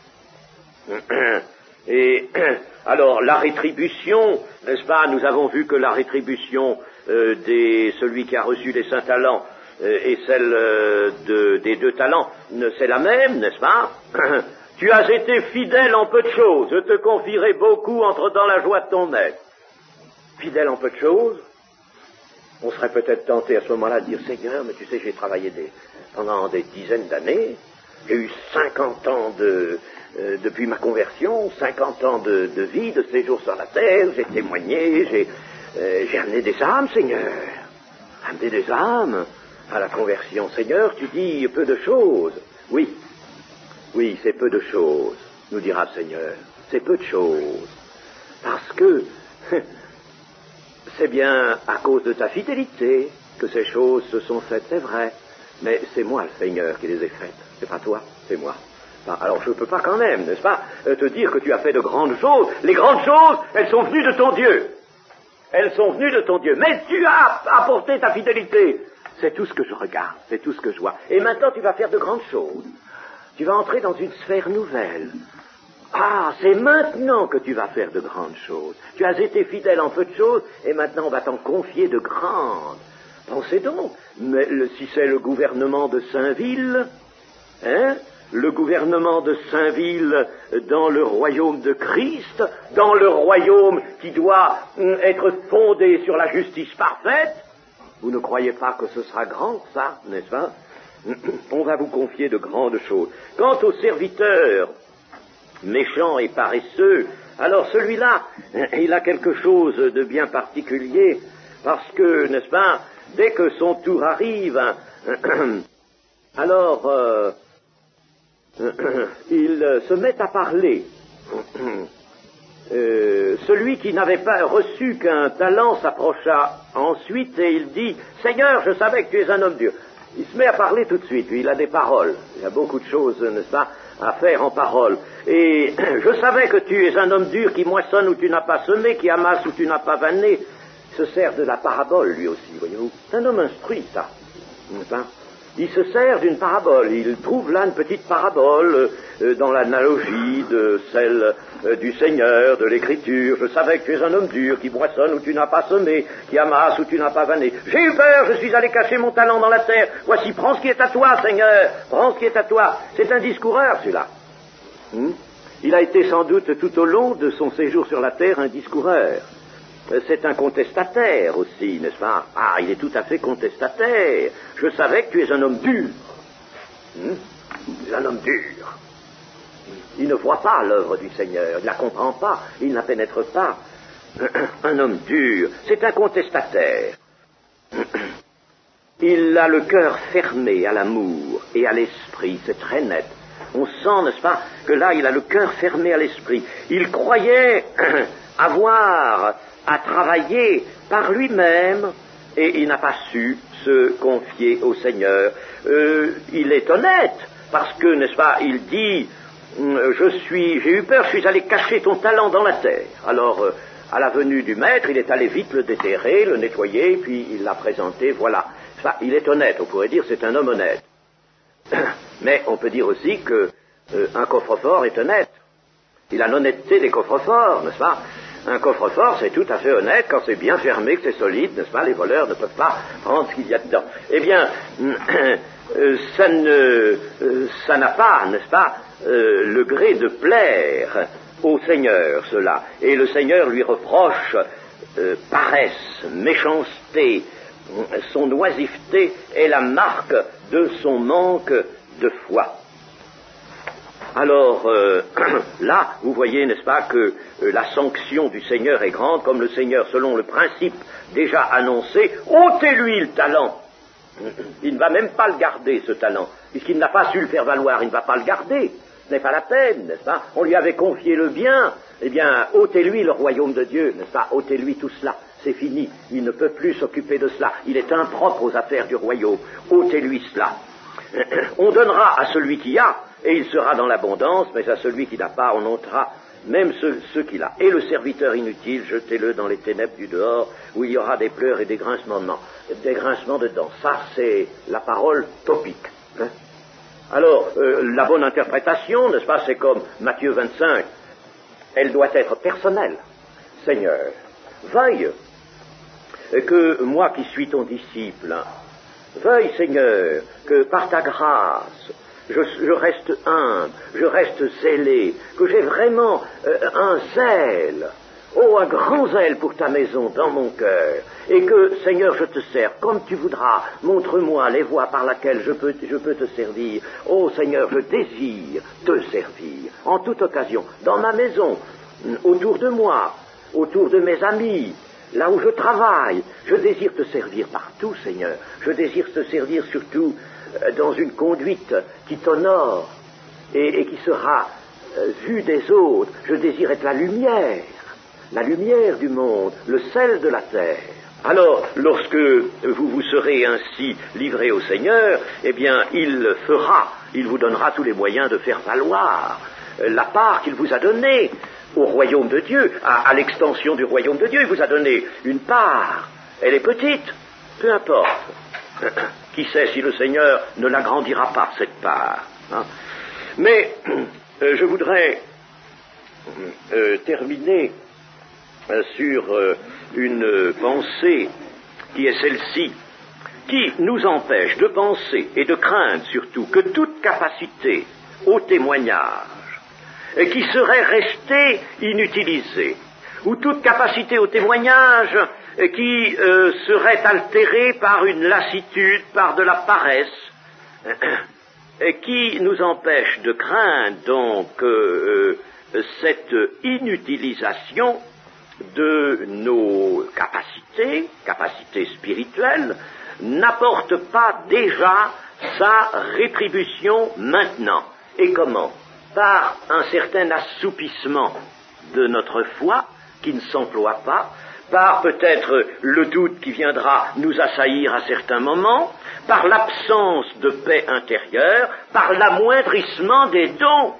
Et alors la rétribution, n'est-ce pas? Nous avons vu que la rétribution euh, des celui qui a reçu les cinq talents euh, et celle euh, de, des deux talents, c'est la même, n'est-ce pas? Tu as été fidèle en peu de choses, je te confierai beaucoup, entre dans la joie de ton maître. Fidèle en peu de choses? On serait peut-être tenté à ce moment-là de dire, Seigneur, mais tu sais, j'ai travaillé des, pendant des dizaines d'années, j'ai eu cinquante ans de, euh, depuis ma conversion, cinquante ans de, de vie, de séjour sur la terre, j'ai témoigné, j'ai, euh, j'ai amené des âmes, Seigneur, amené des âmes. à la conversion. Seigneur, tu dis peu de choses. Oui, oui, c'est peu de choses, nous dira le Seigneur. C'est peu de choses. Parce que c'est bien à cause de ta fidélité que ces choses se sont faites, c'est vrai. Mais c'est moi, le Seigneur, qui les ai faites. C'est pas toi, c'est moi. Alors je ne peux pas quand même, n'est-ce pas, te dire que tu as fait de grandes choses. Les grandes choses, elles sont venues de ton Dieu. Elles sont venues de ton Dieu. Mais tu as apporté ta fidélité. C'est tout ce que je regarde, c'est tout ce que je vois. Et maintenant tu vas faire de grandes choses. Tu vas entrer dans une sphère nouvelle. Ah, c'est maintenant que tu vas faire de grandes choses. Tu as été fidèle en peu de choses, et maintenant on va t'en confier de grandes. Pensez donc, mais le, si c'est le gouvernement de Saint-Ville, hein, le gouvernement de Saint-Ville dans le royaume de Christ, dans le royaume qui doit être fondé sur la justice parfaite, vous ne croyez pas que ce sera grand, ça, n'est-ce pas? On va vous confier de grandes choses. Quant aux serviteurs méchants et paresseux, alors celui-là, il a quelque chose de bien particulier, parce que, n'est-ce pas, dès que son tour arrive, alors euh, il se met à parler. Euh, celui qui n'avait pas reçu qu'un talent s'approcha ensuite et il dit « Seigneur, je savais que tu es un homme dur ». Il se met à parler tout de suite, il a des paroles, il a beaucoup de choses, n'est-ce pas, à faire en parole. Et je savais que tu es un homme dur qui moissonne où tu n'as pas semé, qui amasse où tu n'as pas vanné. Il se sert de la parabole lui aussi, voyez-vous. C'est un homme instruit, ça, n'est-ce pas? Il se sert d'une parabole, il trouve là une petite parabole euh, dans l'analogie de celle euh, du Seigneur, de l'Écriture. Je savais que tu es un homme dur, qui moissonne où tu n'as pas semé, qui amasse où tu n'as pas vanné. J'ai eu peur, je suis allé cacher mon talent dans la terre. Voici, prends ce qui est à toi, Seigneur, prends ce qui est à toi. C'est un discoureur, celui-là. Hmm? Il a été sans doute tout au long de son séjour sur la terre un discoureur. C'est un contestataire aussi, n'est-ce pas? Ah, il est tout à fait contestataire. Je savais que tu es un homme dur. Hmm? Tu es un homme dur. Il ne voit pas l'œuvre du Seigneur, il ne la comprend pas, il ne la pénètre pas. Un homme dur, c'est un contestataire. Il a le cœur fermé à l'amour et à l'esprit, c'est très net. On sent, n'est-ce pas, que là, il a le cœur fermé à l'esprit. Il croyait avoir à travailler par lui-même et il n'a pas su se confier au Seigneur. Euh, il est honnête parce que, n'est-ce pas, il dit je suis, j'ai eu peur, je suis allé cacher ton talent dans la terre. Alors, euh, à la venue du maître, il est allé vite le déterrer, le nettoyer, puis il l'a présenté, voilà. Enfin, il est honnête, on pourrait dire c'est un homme honnête. Mais on peut dire aussi que euh, un coffre-fort est honnête. Il a l'honnêteté des coffres-forts, n'est-ce pas? Un coffre-fort, c'est tout à fait honnête quand c'est bien fermé, que c'est solide, n'est-ce pas? Les voleurs ne peuvent pas prendre ce qu'il y a dedans. Eh bien, euh, ça ne, euh, ça n'a pas, n'est-ce pas, euh, le gré de plaire au Seigneur, cela. Et le Seigneur lui reproche euh, paresse, méchanceté, son oisiveté est la marque de son manque de foi. Alors, euh, là, vous voyez, n'est-ce pas, que euh, la sanction du Seigneur est grande, comme le Seigneur, selon le principe déjà annoncé, ôtez-lui le talent. Il ne va même pas le garder, ce talent, puisqu'il n'a pas su le faire valoir, il ne va pas le garder. Ce n'est pas la peine, n'est-ce pas? On lui avait confié le bien, eh bien, ôtez-lui le royaume de Dieu, n'est-ce pas? Ôtez-lui tout cela, c'est fini, il ne peut plus s'occuper de cela, il est impropre aux affaires du royaume, ôtez-lui cela. On donnera à celui qui a, et il sera dans l'abondance, mais à celui qui n'a pas, on ôtera même ceux, ceux qu'il a. Et le serviteur inutile, jetez-le dans les ténèbres du dehors, où il y aura des pleurs et des grincements de dents. Des grincements de dents. Ça, c'est la parole topique. Hein? Alors, euh, la bonne interprétation, n'est-ce pas, c'est comme Matthieu vingt-cinq, elle doit être personnelle. Seigneur, veuille que moi qui suis ton disciple, veuille, Seigneur, que par ta grâce, Je, je reste humble, je reste zélé, que j'ai vraiment euh, un zèle, oh, un grand zèle pour ta maison dans mon cœur, et que, Seigneur, je te sers comme tu voudras, montre-moi les voies par lesquelles je peux, je peux te servir. Oh, Seigneur, je désire te servir, en toute occasion, dans ma maison, autour de moi, autour de mes amis, là où je travaille. Je désire te servir partout, Seigneur. Je désire te servir surtout euh, dans une conduite qui t'honore et, et qui sera euh, vue des autres. Je désire être la lumière, la lumière du monde, le sel de la terre. Alors, lorsque vous vous serez ainsi livré au Seigneur, eh bien, il fera, il vous donnera tous les moyens de faire valoir la part qu'il vous a donnée au royaume de Dieu, à, à l'extension du royaume de Dieu. Il vous a donné une part. Elle est petite, peu importe. Qui sait si le Seigneur ne l'agrandira pas, cette part, hein. Mais euh, je voudrais euh, terminer euh, sur euh, une pensée qui est celle-ci, qui nous empêche de penser et de craindre surtout que toute capacité au témoignage et qui serait restée inutilisée, ou toute capacité au témoignage qui euh, serait altérée par une lassitude, par de la paresse, et qui nous empêche de craindre donc euh, cette inutilisation de nos capacités, capacités spirituelles, n'apporte pas déjà sa rétribution maintenant. Et comment? Par un certain assoupissement de notre foi qui ne s'emploie pas, par peut-être le doute qui viendra nous assaillir à certains moments, par l'absence de paix intérieure, par l'amoindrissement des dons,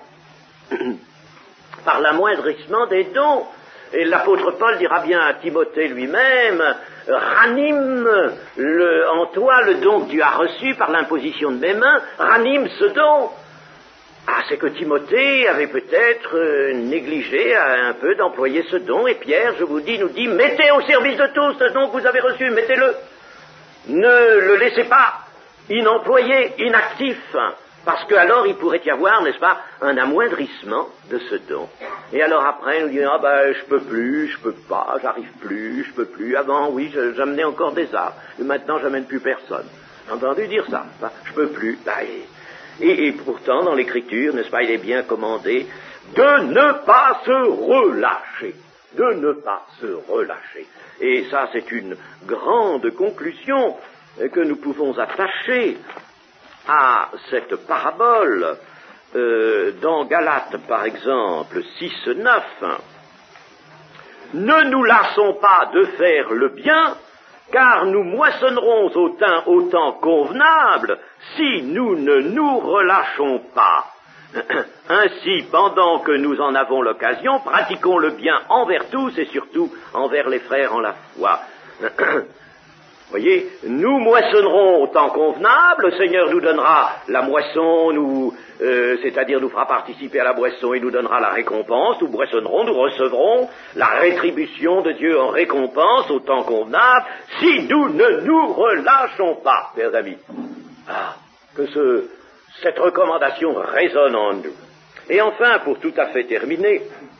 par l'amoindrissement des dons. Et l'apôtre Paul dira bien à Timothée lui-même, ranime le, en toi le don que tu as reçu par l'imposition de mes mains, ranime ce don. Ah, c'est que Timothée avait peut-être euh, négligé un peu d'employer ce don, et Pierre, je vous dis, nous dit, mettez au service de tous ce don que vous avez reçu, mettez-le. Ne le laissez pas inemployé, inactif, parce qu'alors il pourrait y avoir, n'est-ce pas, un amoindrissement de ce don. Et alors après, nous disons, ah ben, je peux plus, je peux pas, j'arrive plus, je peux plus. Avant, oui, je, j'amenais encore des arbres, et maintenant, j'amène plus personne. J'ai entendu dire ça, hein, je peux plus. Ben, et, et, et pourtant, dans l'Écriture, n'est-ce pas, il est bien commandé de ne pas se relâcher, de ne pas se relâcher. Et ça, c'est une grande conclusion que nous pouvons attacher à cette parabole euh, dans Galates, par exemple, six neuf. Ne nous lassons pas de faire le bien, car nous moissonnerons au temps, au temps convenable si nous ne nous relâchons pas. Ainsi, pendant que nous en avons l'occasion, pratiquons le bien envers tous et surtout envers les frères en la foi. Voyez, nous moissonnerons au temps convenable, le Seigneur nous donnera la moisson, nous, euh, c'est-à-dire nous fera participer à la moisson et nous donnera la récompense, nous moissonnerons, nous recevrons la rétribution de Dieu en récompense au temps convenable, si nous ne nous relâchons pas, chers amis. Ah, que ce, cette recommandation résonne en nous. Et enfin, pour tout à fait terminer,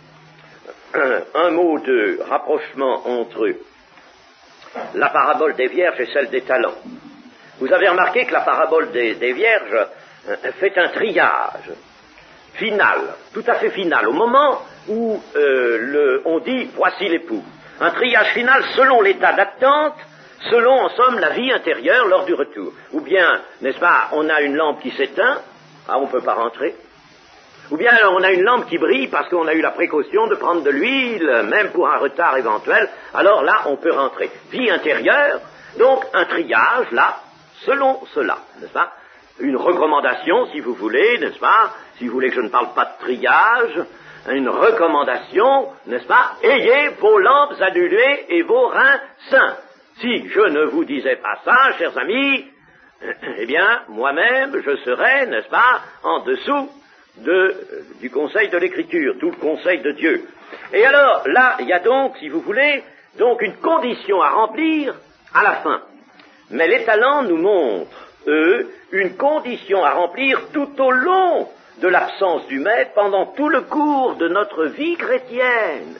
un, un mot de rapprochement entre eux. La parabole des vierges et celle des talents. Vous avez remarqué que la parabole des, des vierges fait un triage final, tout à fait final, au moment où euh, le, on dit « voici l'époux ». Un triage final selon l'état d'attente, selon en somme la vie intérieure lors du retour. Ou bien, n'est-ce pas, on a une lampe qui s'éteint, ah on ne peut pas rentrer. Ou bien alors, on a une lampe qui brille parce qu'on a eu la précaution de prendre de l'huile, même pour un retard éventuel, alors là, on peut rentrer. Vie intérieure, donc un triage, là, selon cela, n'est-ce pas? Une recommandation, si vous voulez, n'est-ce pas? Si vous voulez que je ne parle pas de triage, une recommandation, n'est-ce pas? Ayez vos lampes allumées et vos reins sains. Si je ne vous disais pas ça, chers amis, eh bien, moi-même, je serais, n'est-ce pas, en dessous De, du conseil de l'Écriture, tout le conseil de Dieu. Et alors, là, il y a donc, si vous voulez, donc une condition à remplir à la fin. Mais les talents nous montrent, eux, une condition à remplir tout au long de l'absence du Maître, pendant tout le cours de notre vie chrétienne.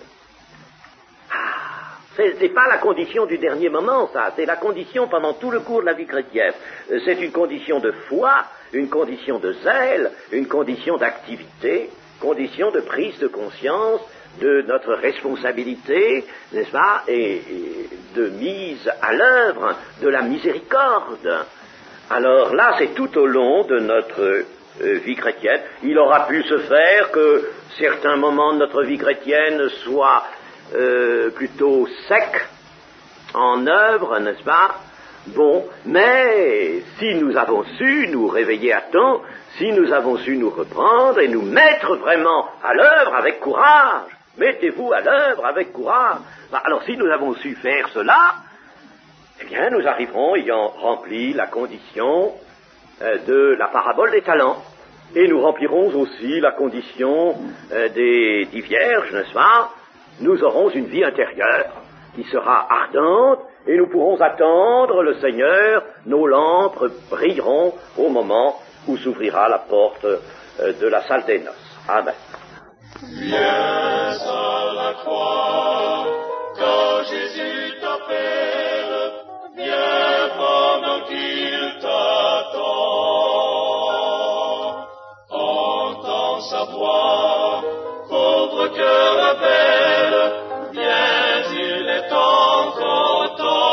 Ah, c'est, c'est pas la condition du dernier moment, ça, c'est la condition pendant tout le cours de la vie chrétienne. C'est une condition de foi, une condition de zèle, une condition d'activité, condition de prise de conscience de notre responsabilité, n'est-ce pas, et, et de mise à l'œuvre de la miséricorde. Alors là, c'est tout au long de notre euh, vie chrétienne. Il aura pu se faire que certains moments de notre vie chrétienne soient euh, plutôt secs en œuvre, n'est-ce pas? Bon, mais si nous avons su nous réveiller à temps, si nous avons su nous reprendre et nous mettre vraiment à l'œuvre avec courage, mettez-vous à l'œuvre avec courage. Alors si nous avons su faire cela, eh bien nous arriverons ayant rempli la condition euh, de la parabole des talents. Et nous remplirons aussi la condition euh, des dix vierges, n'est-ce pas? Nous aurons une vie intérieure qui sera ardente, et nous pourrons attendre le Seigneur, nos lampes brilleront au moment où s'ouvrira la porte de la salle des noces. Amen. Viens à la croix, quand Jésus t'appelle, viens pendant qu'il t'attend. Entends sa voix, pauvre cœur appelle, viens, il est encore temps.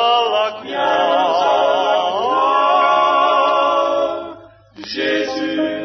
Jésus